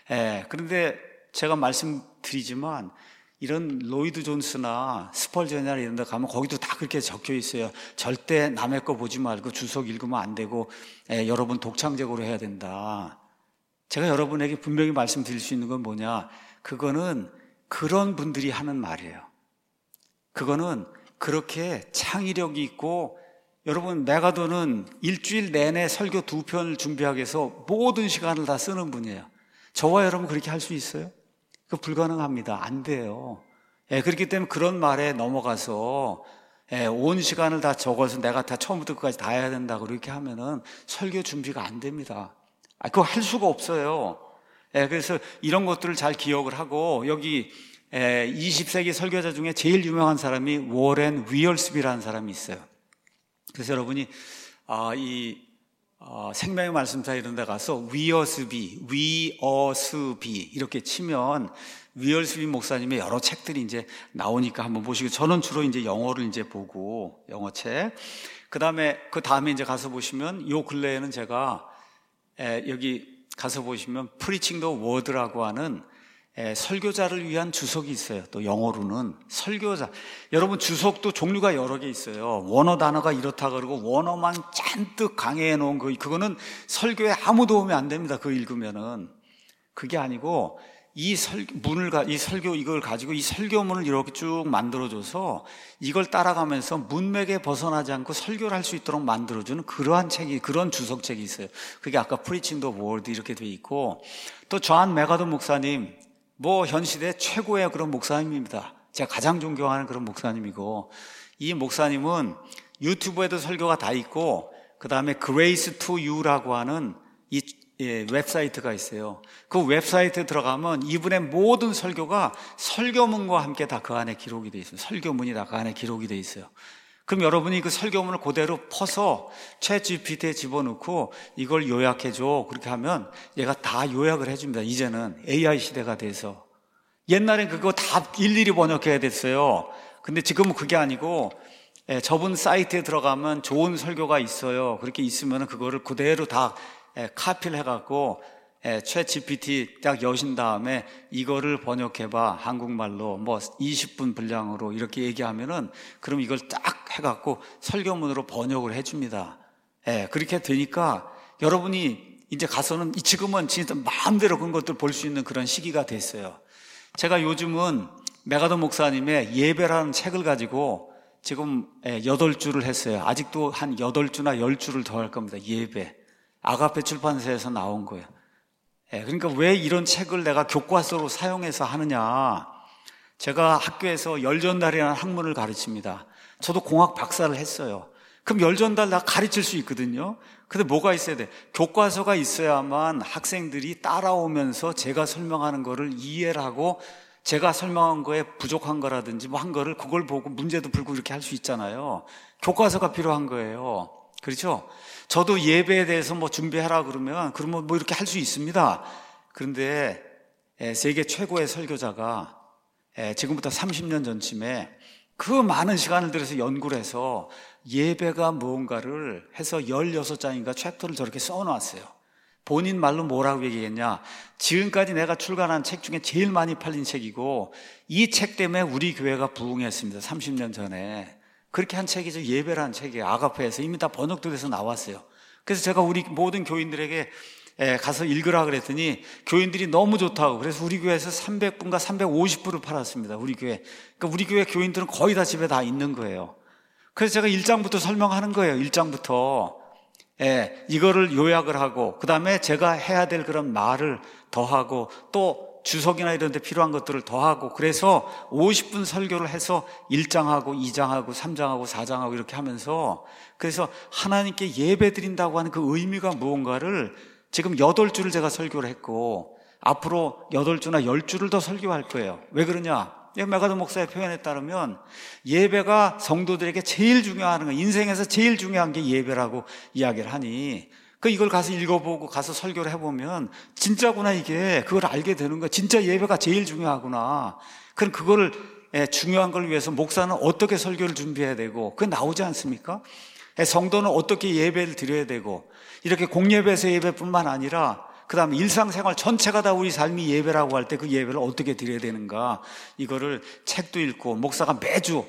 그런데 제가 말씀드리지만 이런 로이드 존스나 스펄전이나 이런 데 가면 거기도 다 그렇게 적혀 있어요. 절대 남의 거 보지 말고 주석 읽으면 안 되고, 여러분 독창적으로 해야 된다. 제가 여러분에게 분명히 말씀드릴 수 있는 건 뭐냐, 그거는 그런 분들이 하는 말이에요. 그거는 그렇게 창의력이 있고, 여러분 메가더는 일주일 내내 설교 2편을 준비하기 위해서 모든 시간을 다 쓰는 분이에요. 저와 여러분 그렇게 할 수 있어요? 그거 불가능합니다. 안 돼요. 그렇기 때문에 그런 말에 넘어가서 온 시간을 다 적어서 내가 다 처음부터 끝까지 다 해야 된다 그렇게 하면은 설교 준비가 안 됩니다. 그거 할 수가 없어요. 그래서 이런 것들을 잘 기억을 하고, 여기 20세기 설교자 중에 제일 유명한 사람이 워렌 위얼스비라는 사람이 있어요. 그래서 여러분이 생명의 말씀사 이런 데 가서 위어스비 이렇게 치면 위얼스비 목사님의 여러 책들이 이제 나오니까 한번 보시고, 저는 주로 이제 영어를 이제 보고, 영어 책. 그 다음에 이제 가서 보시면, 요 근래에는 제가 여기 가서 보시면 Preaching the Word라고 하는 설교자를 위한 주석이 있어요. 또 영어로는 설교자. 여러분 주석도 종류가 여러 개 있어요. 원어 단어가 이렇다 그러고 원어만 잔뜩 강해해 놓은 거, 그거는 설교에 아무 도움이 안 됩니다. 그거 읽으면은. 그게 아니고 이 설교 이걸 가지고 이 설교문을 이렇게 쭉 만들어줘서 이걸 따라가면서 문맥에 벗어나지 않고 설교를 할 수 있도록 만들어주는 그러한 책이, 그런 주석책이 있어요. 그게 아까 Preaching the Word 이렇게 돼 있고, 또 존 메가더 목사님, 현 시대 최고의 그런 목사님입니다. 제가 가장 존경하는 그런 목사님이고, 이 목사님은 유튜브에도 설교가 다 있고, 그 다음에 Grace to You라고 하는 이 웹사이트가 있어요. 그 웹사이트에 들어가면 이분의 모든 설교가 설교문과 함께 다 그 안에 기록이 돼 있어요. 설교문이 다 그 안에 기록이 돼 있어요. 그럼 여러분이 그 설교문을 그대로 퍼서 챗GPT에 집어넣고 이걸 요약해줘, 그렇게 하면 얘가 다 요약을 해줍니다. 이제는 AI 시대가 돼서. 옛날엔 그거 다 일일이 번역해야 됐어요. 근데 지금은 그게 아니고, 저분 사이트에 들어가면 좋은 설교가 있어요. 그렇게 있으면 그거를 그대로 다 카피를 해갖고 챗GPT 딱 여신 다음에 이거를 번역해봐, 한국말로 20분 분량으로 이렇게 얘기하면은, 그럼 이걸 딱 해갖고 설교문으로 번역을 해줍니다. 그렇게 되니까 여러분이 이제 가서는, 지금은 진짜 마음대로 그런 것들 볼 수 있는 그런 시기가 됐어요. 제가 요즘은 메가더 목사님의 예배라는 책을 가지고 지금 8주를 했어요. 아직도 한 8주나 10주를 더 할 겁니다. 예배. 아가페 출판사에서 나온 거예요. 그러니까 왜 이런 책을 내가 교과서로 사용해서 하느냐. 제가 학교에서 열전달이라는 학문을 가르칩니다. 저도 공학 박사를 했어요. 그럼 열전달 다 가르칠 수 있거든요. 근데 뭐가 있어야 돼? 교과서가 있어야만 학생들이 따라오면서 제가 설명하는 거를 이해를 하고 제가 설명한 거에 부족한 거라든지 뭐 한 거를 그걸 보고 문제도 풀고 이렇게 할 수 있잖아요. 교과서가 필요한 거예요. 그렇죠? 저도 예배에 대해서 뭐 준비하라 그러면 뭐 이렇게 할 수 있습니다. 그런데 세계 최고의 설교자가 지금부터 30년 전쯤에 그 많은 시간을 들여서 연구를 해서 예배가 무언가를 해서 16장인가 챕터를 저렇게 써놨어요. 본인 말로 뭐라고 얘기했냐. 지금까지 내가 출간한 책 중에 제일 많이 팔린 책이고 이 책 때문에 우리 교회가 부흥했습니다. 30년 전에. 그렇게 한 책이죠. 예배라는 책이에요. 아가페에서 이미 다 번역도 돼서 나왔어요. 그래서 제가 우리 모든 교인들에게 가서 읽으라 그랬더니 교인들이 너무 좋다고. 그래서 우리 교회에서 300분과 350부를 팔았습니다. 우리 교회. 그러니까 우리 교회 교인들은 거의 다 집에 다 있는 거예요. 그래서 제가 1장부터 설명하는 거예요. 1장부터. 이거를 요약을 하고 그 다음에 제가 해야 될 그런 말을 더하고 또 주석이나 이런 데 필요한 것들을 더하고 그래서 50분 설교를 해서 1장하고 2장하고 3장하고 4장하고 이렇게 하면서 그래서 하나님께 예배 드린다고 하는 그 의미가 무언가를 지금 8주를 제가 설교를 했고 앞으로 8주나 10주를 더 설교할 거예요. 왜 그러냐? 메가더 목사의 표현에 따르면 예배가 성도들에게 제일 중요한 거, 인생에서 제일 중요한 게 예배라고 이야기를 하니 이걸 가서 읽어보고 가서 설교를 해보면 진짜구나 이게 그걸 알게 되는 거야. 진짜 예배가 제일 중요하구나. 그럼 그거를 중요한 걸 위해서 목사는 어떻게 설교를 준비해야 되고 그게 나오지 않습니까? 성도는 어떻게 예배를 드려야 되고 이렇게 공예배에서 예배뿐만 아니라 그 다음에 일상생활 전체가 다 우리 삶이 예배라고 할 때 그 예배를 어떻게 드려야 되는가 이거를 책도 읽고 목사가 매주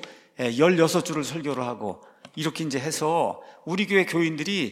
16주를 설교를 하고 이렇게 이제 해서 우리 교회 교인들이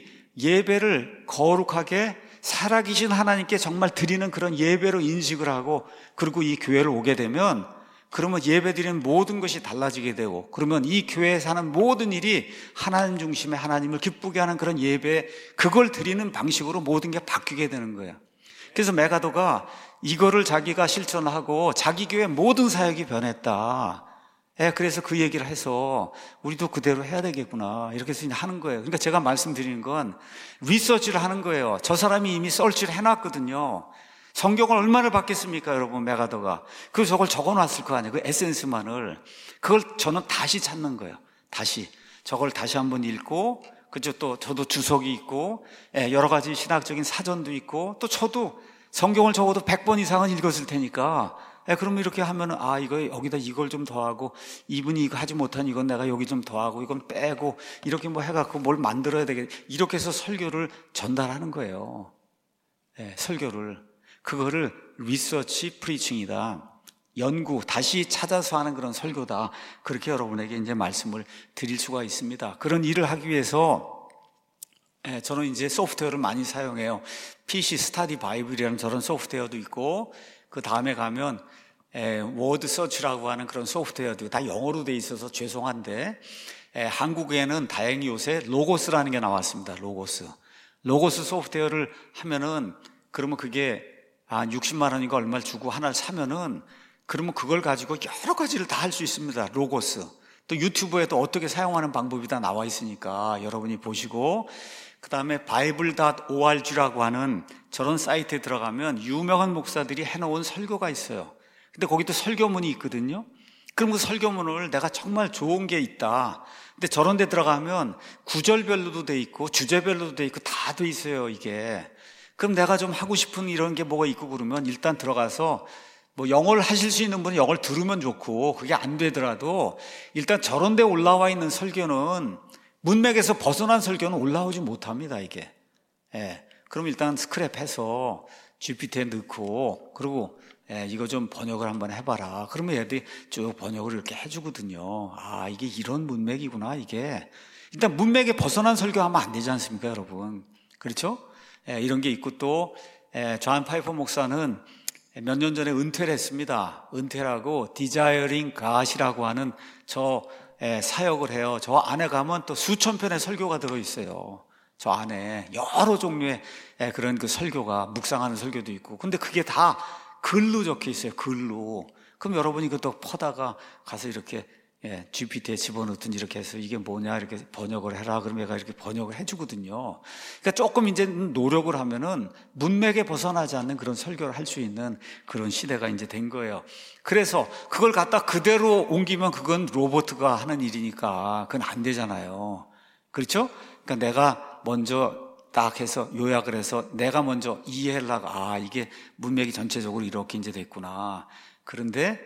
예배를 거룩하게 살아계신 하나님께 정말 드리는 그런 예배로 인식을 하고 그리고 이 교회를 오게 되면 그러면 예배 드리는 모든 것이 달라지게 되고 그러면 이 교회에 사는 모든 일이 하나님 중심의 하나님을 기쁘게 하는 그런 예배 그걸 드리는 방식으로 모든 게 바뀌게 되는 거예요. 그래서 메가더가 이거를 자기가 실천하고 자기 교회 모든 사역이 변했다. 그래서 그 얘기를 해서 우리도 그대로 해야 되겠구나 이렇게 해서 하는 거예요. 그러니까 제가 말씀드리는 건 리서치를 하는 거예요. 저 사람이 이미 설치를 해놨거든요. 성경을 얼마나 받겠습니까, 여러분, 메가더가. 그래서 저걸 적어놨을 거 아니에요. 그 에센스만을. 그걸 저는 다시 찾는 거예요. 다시. 저걸 다시 한번 읽고, 그죠? 또 저도 주석이 있고, 여러 가지 신학적인 사전도 있고, 또 저도 성경을 적어도 100번 이상은 읽었을 테니까, 그러면 이렇게 하면은, 이거, 여기다 이걸 좀 더하고, 이분이 이거 하지 못한 이건 내가 여기 좀 더하고, 이건 빼고, 이렇게 뭐 해갖고 뭘 만들어야 되겠, 이렇게 해서 설교를 전달하는 거예요. 설교를. 그거를 리서치 프리칭이다. 연구, 다시 찾아서 하는 그런 설교다. 그렇게 여러분에게 이제 말씀을 드릴 수가 있습니다. 그런 일을 하기 위해서 저는 이제 소프트웨어를 많이 사용해요. PC 스타디 바이블이라는 저런 소프트웨어도 있고, 그 다음에 가면 워드 서치라고 하는 그런 소프트웨어도 다 영어로 돼 있어서 죄송한데, 한국에는 다행히 요새 로고스라는 게 나왔습니다. 로고스 소프트웨어를 하면은, 그러면 그게 60만 원인가 얼마를 주고 하나를 사면은 그러면 그걸 가지고 여러 가지를 다 할 수 있습니다. 로고스. 또 유튜브에도 어떻게 사용하는 방법이 다 나와 있으니까 여러분이 보시고 그 다음에 bible.org라고 하는 저런 사이트에 들어가면 유명한 목사들이 해놓은 설교가 있어요. 근데 거기도 설교문이 있거든요. 그럼 그 설교문을 내가 정말 좋은 게 있다. 근데 저런 데 들어가면 구절별로도 돼 있고 주제별로도 돼 있고 다 돼 있어요, 이게. 그럼 내가 좀 하고 싶은 이런 게 뭐가 있고 그러면 일단 들어가서 뭐 영어를 하실 수 있는 분은 영어를 들으면 좋고 그게 안 되더라도 일단 저런 데 올라와 있는 설교는 문맥에서 벗어난 설교는 올라오지 못합니다, 이게. 그럼 일단 스크랩해서 GPT에 넣고 그리고 이거 좀 번역을 한번 해봐라. 그러면 얘들이 쭉 번역을 이렇게 해주거든요. 이게 이런 문맥이구나, 이게. 일단 문맥에 벗어난 설교하면 안 되지 않습니까, 여러분? 그렇죠? 이런 게 있고 또 존 파이퍼 목사는 몇 년 전에 은퇴를 했습니다. 은퇴를 하고 디자이어링 갓이라고 하는 저 사역을 해요. 저 안에 가면 또 수천 편의 설교가 들어있어요. 저 안에 여러 종류의 그런 그 설교가, 묵상하는 설교도 있고. 근데 그게 다 글로 적혀 있어요. 글로. 그럼 여러분이 그것도 퍼다가 가서 이렇게 GPT에 집어넣든지 이렇게 해서 이게 뭐냐 이렇게 번역을 해라 그러면 얘가 이렇게 번역을 해주거든요. 그러니까 조금 이제 노력을 하면은 문맥에 벗어나지 않는 그런 설교를 할 수 있는 그런 시대가 이제 된 거예요. 그래서 그걸 갖다 그대로 옮기면 그건 로봇가 하는 일이니까 그건 안 되잖아요. 그렇죠? 그러니까 내가 먼저 딱 해서 요약을 해서 내가 먼저 이해하려고, 이게 문맥이 전체적으로 이렇게 이제 됐구나. 그런데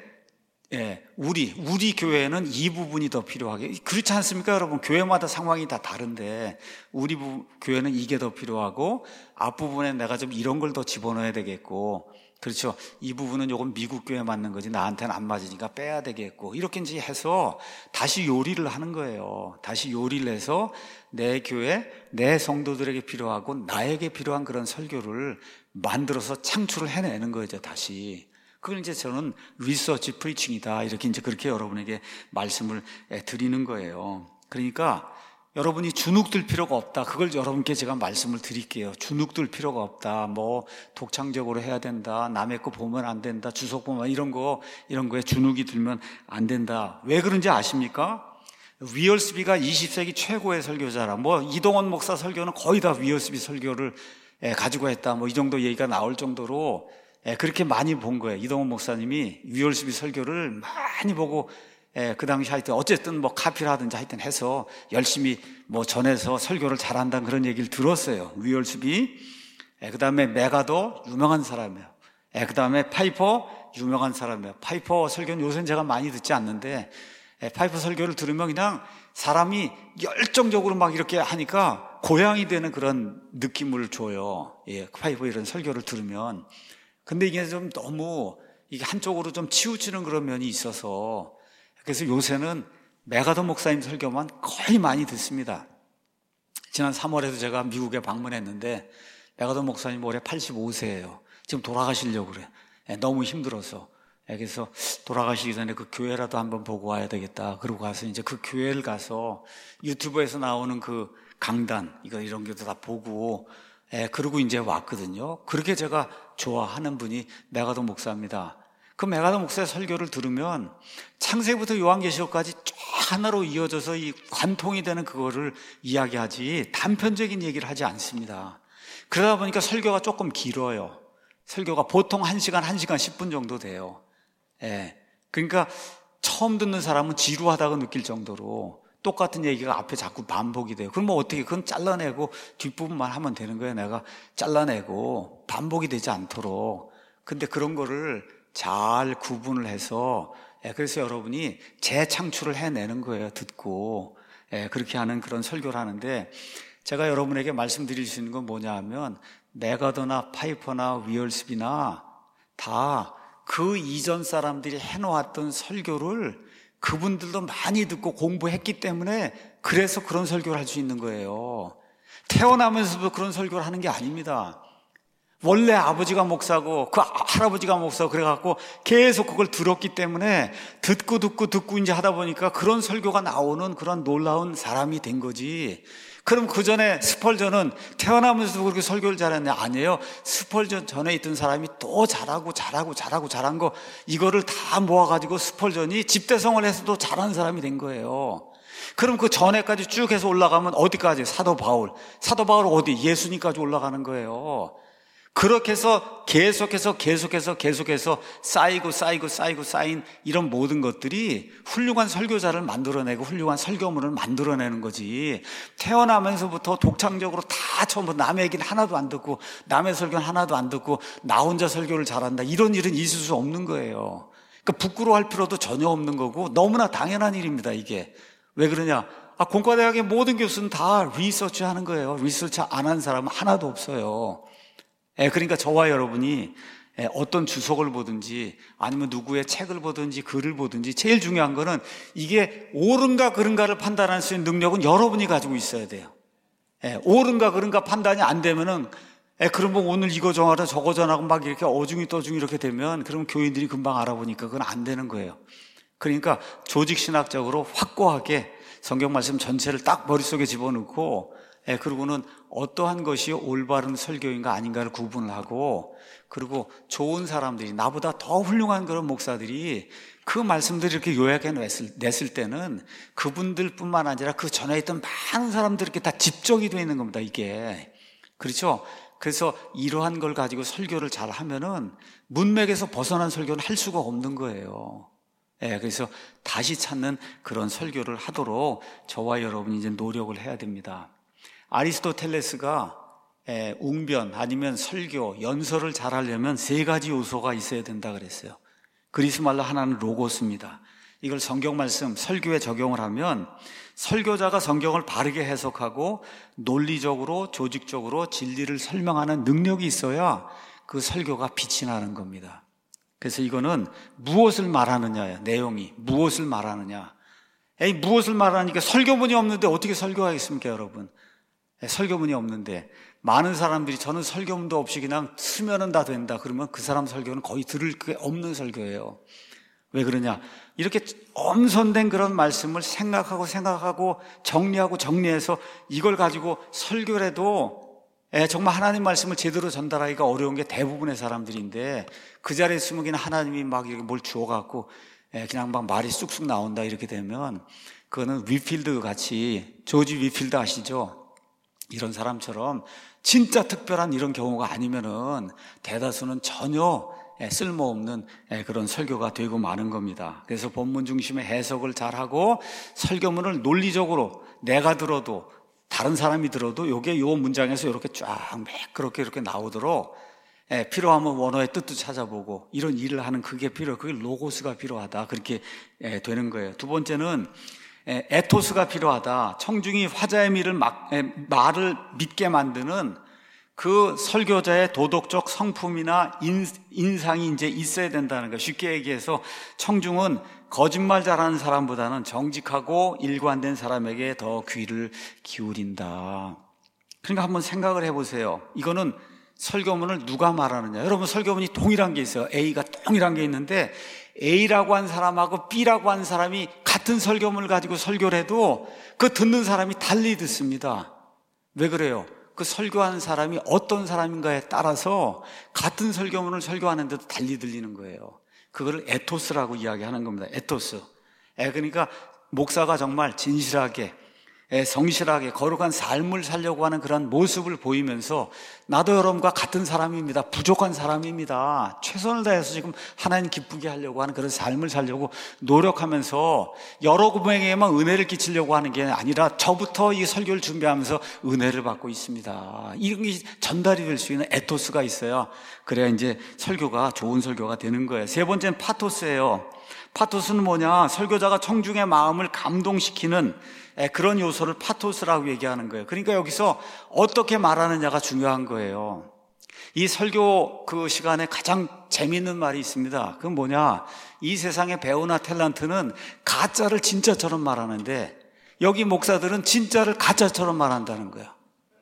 우리 교회는 이 부분이 더 필요하게, 그렇지 않습니까 여러분? 교회마다 상황이 다 다른데 우리 교회는 이게 더 필요하고 앞부분에 내가 좀 이런 걸 더 집어넣어야 되겠고, 그렇죠? 이 부분은 요건 미국 교회 맞는 거지 나한테는 안 맞으니까 빼야 되겠고, 이렇게 이제 해서 다시 요리를 하는 거예요. 다시 요리를 해서 내 교회, 내 성도들에게 필요하고 나에게 필요한 그런 설교를 만들어서 창출을 해내는 거죠. 다시 그걸 이제 저는 리서치 프리칭이다, 이렇게 이제 그렇게 여러분에게 말씀을 드리는 거예요. 그러니까 여러분이 주눅들 필요가 없다. 그걸 여러분께 제가 말씀을 드릴게요. 주눅들 필요가 없다. 뭐 독창적으로 해야 된다. 남의 거 보면 안 된다. 주석 보면 이런 거에 주눅이 들면 안 된다. 왜 그런지 아십니까? 위얼스비가 20세기 최고의 설교자라. 뭐 이동원 목사 설교는 거의 다 위얼스비 설교를 가지고 했다. 뭐 이 정도 얘기가 나올 정도로 그렇게 많이 본 거예요. 이동원 목사님이 위얼스비 설교를 많이 보고 그 당시 하여튼 어쨌든 뭐 카피를 하든지 하여튼 해서 열심히 뭐 전해서 설교를 잘한다는 그런 얘기를 들었어요. 위얼스비. 그 다음에 메가도 유명한 사람이에요. 그 다음에 파이퍼 유명한 사람이에요. 파이퍼 설교는 요새는 제가 많이 듣지 않는데 파이퍼 설교를 들으면 그냥 사람이 열정적으로 막 이렇게 하니까 고향이 되는 그런 느낌을 줘요. 파이퍼 이런 설교를 들으면. 근데 이게 좀 너무 이게 한쪽으로 좀 치우치는 그런 면이 있어서 그래서 요새는 메가더 목사님 설교만 거의 많이 듣습니다. 지난 3월에도 제가 미국에 방문했는데 메가더 목사님 올해 85세예요. 지금 돌아가시려고 그래. 너무 힘들어서. 그래서 돌아가시기 전에 그 교회라도 한번 보고 와야 되겠다. 그러고 가서 이제 그 교회를 가서 유튜브에서 나오는 그 강단 이런 것도 다 보고 그러고 이제 왔거든요. 그렇게 제가 좋아하는 분이 메가더 목사입니다. 그 메가더 목사의 설교를 들으면 창세기부터 요한계시록까지 쫙 하나로 이어져서 이 관통이 되는 그거를 이야기하지 단편적인 얘기를 하지 않습니다. 그러다 보니까 설교가 조금 길어요. 설교가 보통 1시간 10분 정도 돼요. 그러니까 처음 듣는 사람은 지루하다고 느낄 정도로 똑같은 얘기가 앞에 자꾸 반복이 돼요. 그럼 뭐 어떻게, 그건 잘라내고 뒷부분만 하면 되는 거예요. 내가 잘라내고 반복이 되지 않도록. 근데 그런 거를 잘 구분을 해서 그래서 여러분이 재창출을 해내는 거예요. 듣고 그렇게 하는 그런 설교를 하는데, 제가 여러분에게 말씀드릴 수 있는 건 뭐냐 하면 메가더나 파이퍼나 위얼스비나 다 그 이전 사람들이 해놓았던 설교를 그분들도 많이 듣고 공부했기 때문에 그래서 그런 설교를 할 수 있는 거예요. 태어나면서도 그런 설교를 하는 게 아닙니다. 원래 아버지가 목사고 그 할아버지가 목사고 그래갖고 계속 그걸 들었기 때문에 듣고 이제 하다 보니까 그런 설교가 나오는 그런 놀라운 사람이 된 거지. 그럼 그 전에 스펄전은 태어나면서도 그렇게 설교를 잘했냐? 아니에요. 스펄전 전에 있던 사람이 또 잘한 거 이거를 다 모아가지고 스펄전이 집대성을 해서도 잘하는 사람이 된 거예요. 그럼 그 전에까지 쭉 해서 올라가면 어디까지? 사도 바울 어디? 예수님까지 올라가는 거예요. 그렇게 해서 계속해서 쌓인 이런 모든 것들이 훌륭한 설교자를 만들어내고 훌륭한 설교문을 만들어내는 거지. 태어나면서부터 독창적으로 다 처음부터 남의 얘기는 하나도 안 듣고 남의 설교는 하나도 안 듣고 나 혼자 설교를 잘한다, 이런 일은 있을 수 없는 거예요. 그러니까 부끄러워할 필요도 전혀 없는 거고 너무나 당연한 일입니다. 이게 왜 그러냐? 공과대학의 모든 교수는 다 리서치 하는 거예요. 리서치 안 한 사람은 하나도 없어요. 그러니까 저와 여러분이 어떤 주석을 보든지 아니면 누구의 책을 보든지 글을 보든지 제일 중요한 거는 이게 옳은가 그른가를 판단할 수 있는 능력은 여러분이 가지고 있어야 돼요. 옳은가 그른가 판단이 안 되면은 그러면 오늘 이거 정하라 저거 전하고 막 이렇게 어중이 떠중이 이렇게 되면 그러면 교인들이 금방 알아보니까 그건 안 되는 거예요. 그러니까 조직신학적으로 확고하게 성경 말씀 전체를 딱 머릿속에 집어넣고, 그리고는 어떠한 것이 올바른 설교인가 아닌가를 구분을 하고, 그리고 좋은 사람들이, 나보다 더 훌륭한 그런 목사들이 그 말씀들을 이렇게 요약해 냈을 때는 그분들뿐만 아니라 그 전에 있던 많은 사람들이 이렇게 다 집적이 되어 있는 겁니다, 이게. 그렇죠? 그래서 이러한 걸 가지고 설교를 잘 하면은 문맥에서 벗어난 설교는 할 수가 없는 거예요. 그래서 다시 찾는 그런 설교를 하도록 저와 여러분이 이제 노력을 해야 됩니다. 아리스토텔레스가 웅변 아니면 설교, 연설을 잘 하려면 세 가지 요소가 있어야 된다 그랬어요. 그리스 말로 하나는 로고스입니다. 이걸 성경 말씀, 설교에 적용을 하면 설교자가 성경을 바르게 해석하고 논리적으로, 조직적으로 진리를 설명하는 능력이 있어야 그 설교가 빛이 나는 겁니다. 그래서 이거는 무엇을 말하느냐예요. 내용이 무엇을 말하느냐. 무엇을 말하니까 설교문이 없는데 어떻게 설교하겠습니까, 여러분? 설교문이 없는데 많은 사람들이 저는 설교문도 없이 그냥 쓰면은 다 된다 그러면 그 사람 설교는 거의 들을 게 없는 설교예요. 왜 그러냐? 이렇게 엄선된 그런 말씀을 생각하고 정리해서 이걸 가지고 설교를 해도 정말 하나님 말씀을 제대로 전달하기가 어려운 게 대부분의 사람들인데, 그 자리에 있으면 그냥 하나님이 막 이렇게 뭘 주워갖고 그냥 막 말이 쑥쑥 나온다 이렇게 되면 그거는 위필드 같이, 조지 위필드 아시죠? 이런 사람처럼 진짜 특별한 이런 경우가 아니면은 대다수는 전혀 쓸모없는 그런 설교가 되고 마는 겁니다. 그래서 본문 중심의 해석을 잘하고 설교문을 논리적으로 내가 들어도 다른 사람이 들어도 요게 요 문장에서 이렇게 쫙 매끄럽게 이렇게 나오도록 필요하면 원어의 뜻도 찾아보고 이런 일을 하는 그게 로고스가 필요하다. 그렇게 되는 거예요. 두 번째는 에토스가 필요하다. 청중이 화자의 말을 믿게 만드는 그 설교자의 도덕적 성품이나 인상이 이제 있어야 된다는 거예요. 쉽게 얘기해서 청중은 거짓말 잘하는 사람보다는 정직하고 일관된 사람에게 더 귀를 기울인다. 그러니까 한번 생각을 해보세요. 이거는 설교문을 누가 말하느냐. 여러분, 설교문이 동일한 게 있어요. A가 동일한 게 있는데 A라고 한 사람하고 B라고 한 사람이 같은 설교문을 가지고 설교를 해도 그 듣는 사람이 달리 듣습니다. 왜 그래요? 그 설교하는 사람이 어떤 사람인가에 따라서 같은 설교문을 설교하는데도 달리 들리는 거예요. 그거를 에토스라고 이야기하는 겁니다. 에토스. 그러니까 목사가 정말 진실하게, 성실하게 거룩한 삶을 살려고 하는 그런 모습을 보이면서 나도 여러분과 같은 사람입니다. 부족한 사람입니다. 최선을 다해서 지금 하나님 기쁘게 하려고 하는 그런 삶을 살려고 노력하면서 여러 분에게만 은혜를 끼치려고 하는 게 아니라 저부터 이 설교를 준비하면서 은혜를 받고 있습니다. 이런 게 전달이 될 수 있는 에토스가 있어야 그래야 이제 설교가 좋은 설교가 되는 거예요. 세 번째는 파토스예요. 파토스는 뭐냐? 설교자가 청중의 마음을 감동시키는 그런 요소를 파토스라고 얘기하는 거예요. 그러니까 여기서 어떻게 말하느냐가 중요한 거예요. 이 설교 그 시간에 가장 재미있는 말이 있습니다. 그건 뭐냐? 이 세상의 배우나 탤런트는 가짜를 진짜처럼 말하는데 여기 목사들은 진짜를 가짜처럼 말한다는 거예요.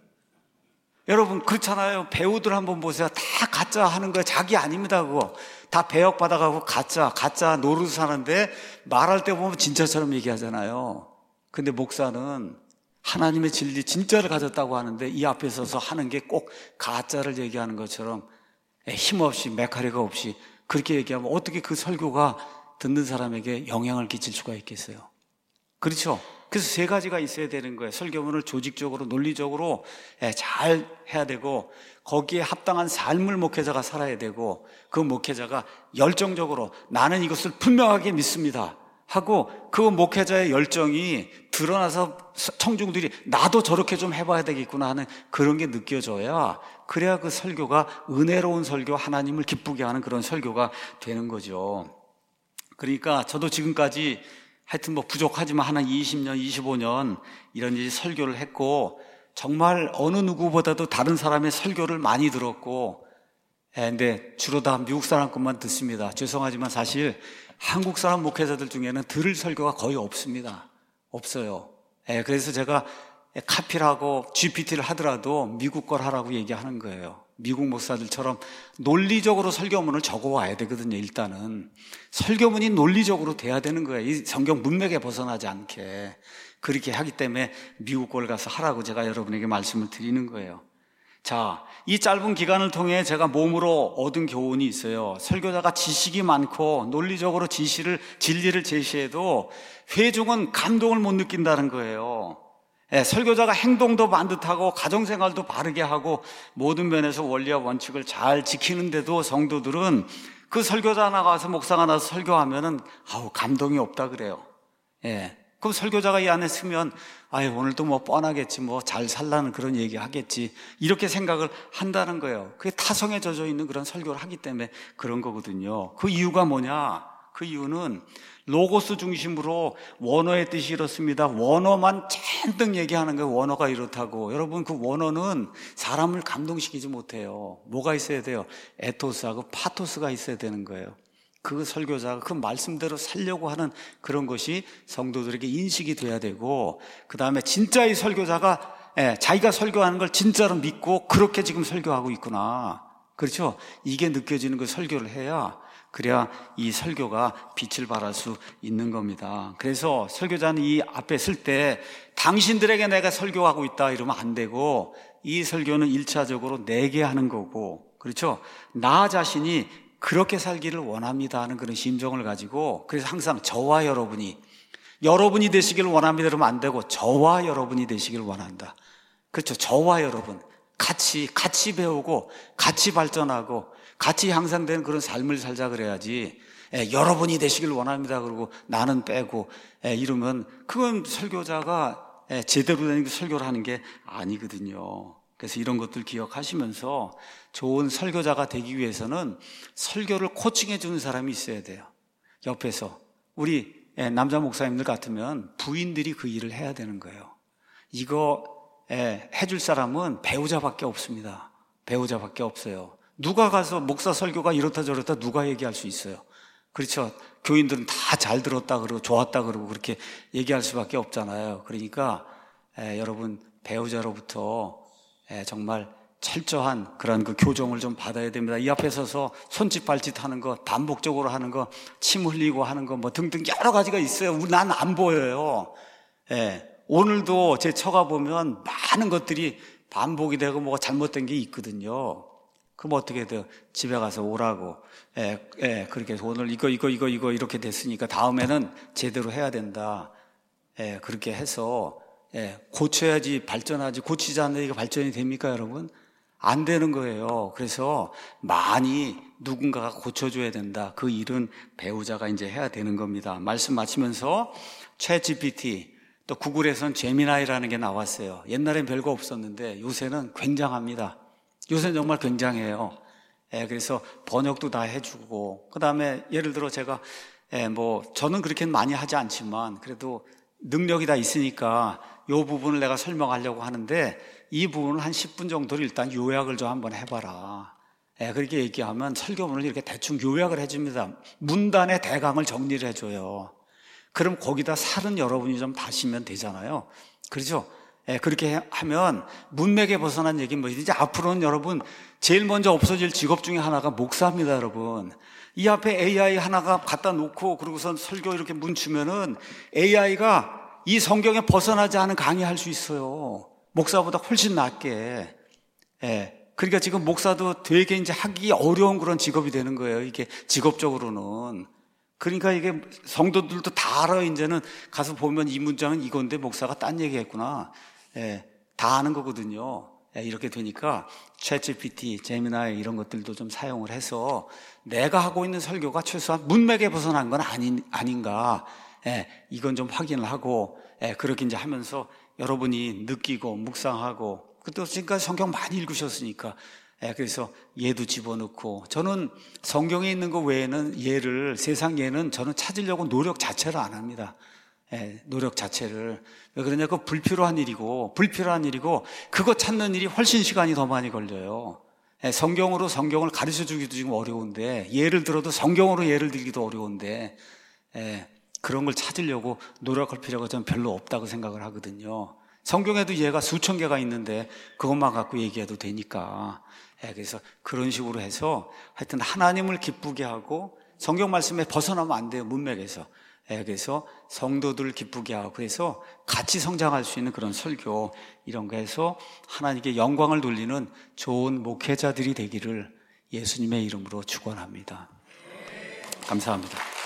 여러분 그렇잖아요. 배우들 한번 보세요. 다 가짜 하는 거예요. 자기 아닙니다. 그거 다 배역 받아가고 가짜 노릇 하는데 말할 때 보면 진짜처럼 얘기하잖아요. 근데 목사는 하나님의 진리 진짜를 가졌다고 하는데 이 앞에 서서 하는 게 꼭 가짜를 얘기하는 것처럼 힘없이 메카리가 없이 그렇게 얘기하면 어떻게 그 설교가 듣는 사람에게 영향을 끼칠 수가 있겠어요? 그렇죠? 그래서 세 가지가 있어야 되는 거예요. 설교문을 조직적으로 논리적으로 잘 해야 되고 거기에 합당한 삶을 목회자가 살아야 되고 그 목회자가 열정적으로 나는 이것을 분명하게 믿습니다 하고 그 목회자의 열정이 드러나서 청중들이 나도 저렇게 좀 해봐야 되겠구나 하는 그런 게 느껴져야 그래야 그 설교가 은혜로운 설교, 하나님을 기쁘게 하는 그런 설교가 되는 거죠. 그러니까 저도 지금까지 하여튼 뭐 부족하지만 한 20년, 25년 이런 설교를 했고 정말 어느 누구보다도 다른 사람의 설교를 많이 들었고 근데 주로 다 미국 사람 것만 듣습니다. 죄송하지만 사실 한국 사람 목회자들 중에는 들을 설교가 거의 없습니다. 없어요. 그래서 제가 카피를 하고 GPT를 하더라도 미국 걸 하라고 얘기하는 거예요. 미국 목사들처럼 논리적으로 설교문을 적어와야 되거든요. 일단은 설교문이 논리적으로 돼야 되는 거예요. 이 성경 문맥에 벗어나지 않게. 그렇게 하기 때문에 미국 걸 가서 하라고 제가 여러분에게 말씀을 드리는 거예요. 자, 이 짧은 기간을 통해 제가 몸으로 얻은 교훈이 있어요. 설교자가 지식이 많고 논리적으로 진리를 제시해도 회중은 감동을 못 느낀다는 거예요. 설교자가 행동도 반듯하고 가정생활도 바르게 하고 모든 면에서 원리와 원칙을 잘 지키는데도 성도들은 그 설교자 나가서 목사가 나서 설교하면은 감동이 없다 그래요. 그럼 설교자가 이 안에 쓰면 오늘도 뭐 뻔하겠지, 뭐 잘 살라는 그런 얘기 하겠지, 이렇게 생각을 한다는 거예요. 그게 타성에 젖어 있는 그런 설교를 하기 때문에 그런 거거든요. 그 이유가 뭐냐? 그 이유는 로고스 중심으로 원어의 뜻이 이렇습니다. 원어만 잔뜩 얘기하는 거예요. 원어가 이렇다고. 여러분, 그 원어는 사람을 감동시키지 못해요. 뭐가 있어야 돼요? 에토스하고 파토스가 있어야 되는 거예요. 그 설교자가 그 말씀대로 살려고 하는 그런 것이 성도들에게 인식이 돼야 되고, 그 다음에 진짜 이 설교자가 자기가 설교하는 걸 진짜로 믿고 그렇게 지금 설교하고 있구나. 그렇죠? 이게 느껴지는 그 설교를 해야, 그래야 이 설교가 빛을 발할 수 있는 겁니다. 그래서 설교자는 이 앞에 쓸 때 당신들에게 내가 설교하고 있다 이러면 안 되고, 이 설교는 1차적으로 내게 하는 거고, 그렇죠? 나 자신이 그렇게 살기를 원합니다 하는 그런 심정을 가지고, 그래서 항상 저와 여러분이 되시기를 원합니다 그러면 안 되고, 저와 여러분이 되시기를 원한다. 그렇죠? 저와 여러분 같이 배우고 같이 발전하고 같이 향상되는 그런 삶을 살자 그래야지, 여러분이 되시길 원합니다 그러고 나는 빼고 이러면 그건 설교자가 제대로 된 설교를 하는 게 아니거든요. 그래서 이런 것들 기억하시면서 좋은 설교자가 되기 위해서는 설교를 코칭해 주는 사람이 있어야 돼요. 옆에서 우리 남자 목사님들 같으면 부인들이 그 일을 해야 되는 거예요. 이거 해줄 사람은 배우자밖에 없습니다. 배우자밖에 없어요. 누가 가서 목사 설교가 이렇다 저렇다 누가 얘기할 수 있어요? 그렇죠? 교인들은 다 잘 들었다 그러고 좋았다 그러고 그렇게 얘기할 수밖에 없잖아요. 그러니까 여러분 배우자로부터 정말 철저한 그런 그 교정을 좀 받아야 됩니다. 이 앞에 서서 손짓 발짓 하는 거, 반복적으로 하는 거, 침 흘리고 하는 거 뭐 등등 여러 가지가 있어요. 난 안 보여요. 오늘도 제 처가 보면 많은 것들이 반복이 되고 뭐가 잘못된 게 있거든요. 그럼 어떻게 돼요? 집에 가서 오라고. 그렇게 해서 오늘 이거 이렇게 됐으니까 다음에는 제대로 해야 된다. 그렇게 해서 고쳐야지 발전하지, 고치지 않는 이게 발전이 됩니까, 여러분? 안 되는 거예요. 그래서 많이 누군가가 고쳐줘야 된다. 그 일은 배우자가 이제 해야 되는 겁니다. 말씀 마치면서 챗GPT, 또 구글에선 제미나이라는 게 나왔어요. 옛날엔 별거 없었는데 요새는 굉장합니다. 요새는 정말 굉장해요. 그래서 번역도 다 해주고, 그 다음에 예를 들어 제가 저는 그렇게 많이 하지 않지만 그래도 능력이 다 있으니까 이 부분을 내가 설명하려고 하는데, 이 부분을 한 10분 정도를 일단 요약을 좀 한번 해봐라. 그렇게 얘기하면 설교문을 이렇게 대충 요약을 해줍니다. 문단의 대강을 정리를 해줘요. 그럼 거기다 살은 여러분이 좀 다시면 되잖아요. 그렇죠? 그렇게 하면 문맥에 벗어난 얘기는 뭐지? 이제 앞으로는 여러분 제일 먼저 없어질 직업 중에 하나가 목사입니다, 여러분. 이 앞에 AI 하나가 갖다 놓고 그러고선 설교 이렇게 문 주면은 AI가 이 성경에 벗어나지 않은 강의할 수 있어요. 목사보다 훨씬 낫게. 그러니까 지금 목사도 되게 이제 하기 어려운 그런 직업이 되는 거예요. 이게 직업적으로는. 그러니까 이게 성도들도 다 알아요. 이제는 가서 보면 이 문장은 이건데 목사가 딴 얘기 했구나. 다 아는 거거든요. 이렇게 되니까 챗GPT, 제미나이 이런 것들도 좀 사용을 해서 내가 하고 있는 설교가 최소한 문맥에 벗어난 건 아닌가. 이건 좀 확인을 하고, 그렇게 이제 하면서 여러분이 느끼고 묵상하고, 또 지금까지 성경 많이 읽으셨으니까, 그래서 예도 집어넣고, 저는 성경에 있는 거 외에는 세상 예는 저는 찾으려고 노력 자체를 안 합니다. 노력 자체를. 왜 그러냐, 그거 불필요한 일이고, 그거 찾는 일이 훨씬 시간이 더 많이 걸려요. 성경으로 성경을 가르쳐 주기도 지금 어려운데, 예를 들어도 성경으로 예를 들기도 어려운데, 그런 걸 찾으려고 노력할 필요가 저는 별로 없다고 생각을 하거든요. 성경에도 예가 수천 개가 있는데 그것만 갖고 얘기해도 되니까. 그래서 그런 식으로 해서 하여튼 하나님을 기쁘게 하고 성경 말씀에 벗어나면 안 돼요, 문맥에서. 그래서 성도들을 기쁘게 하고 그래서 같이 성장할 수 있는 그런 설교 이런 거 해서 하나님께 영광을 돌리는 좋은 목회자들이 되기를 예수님의 이름으로 축원합니다. 감사합니다.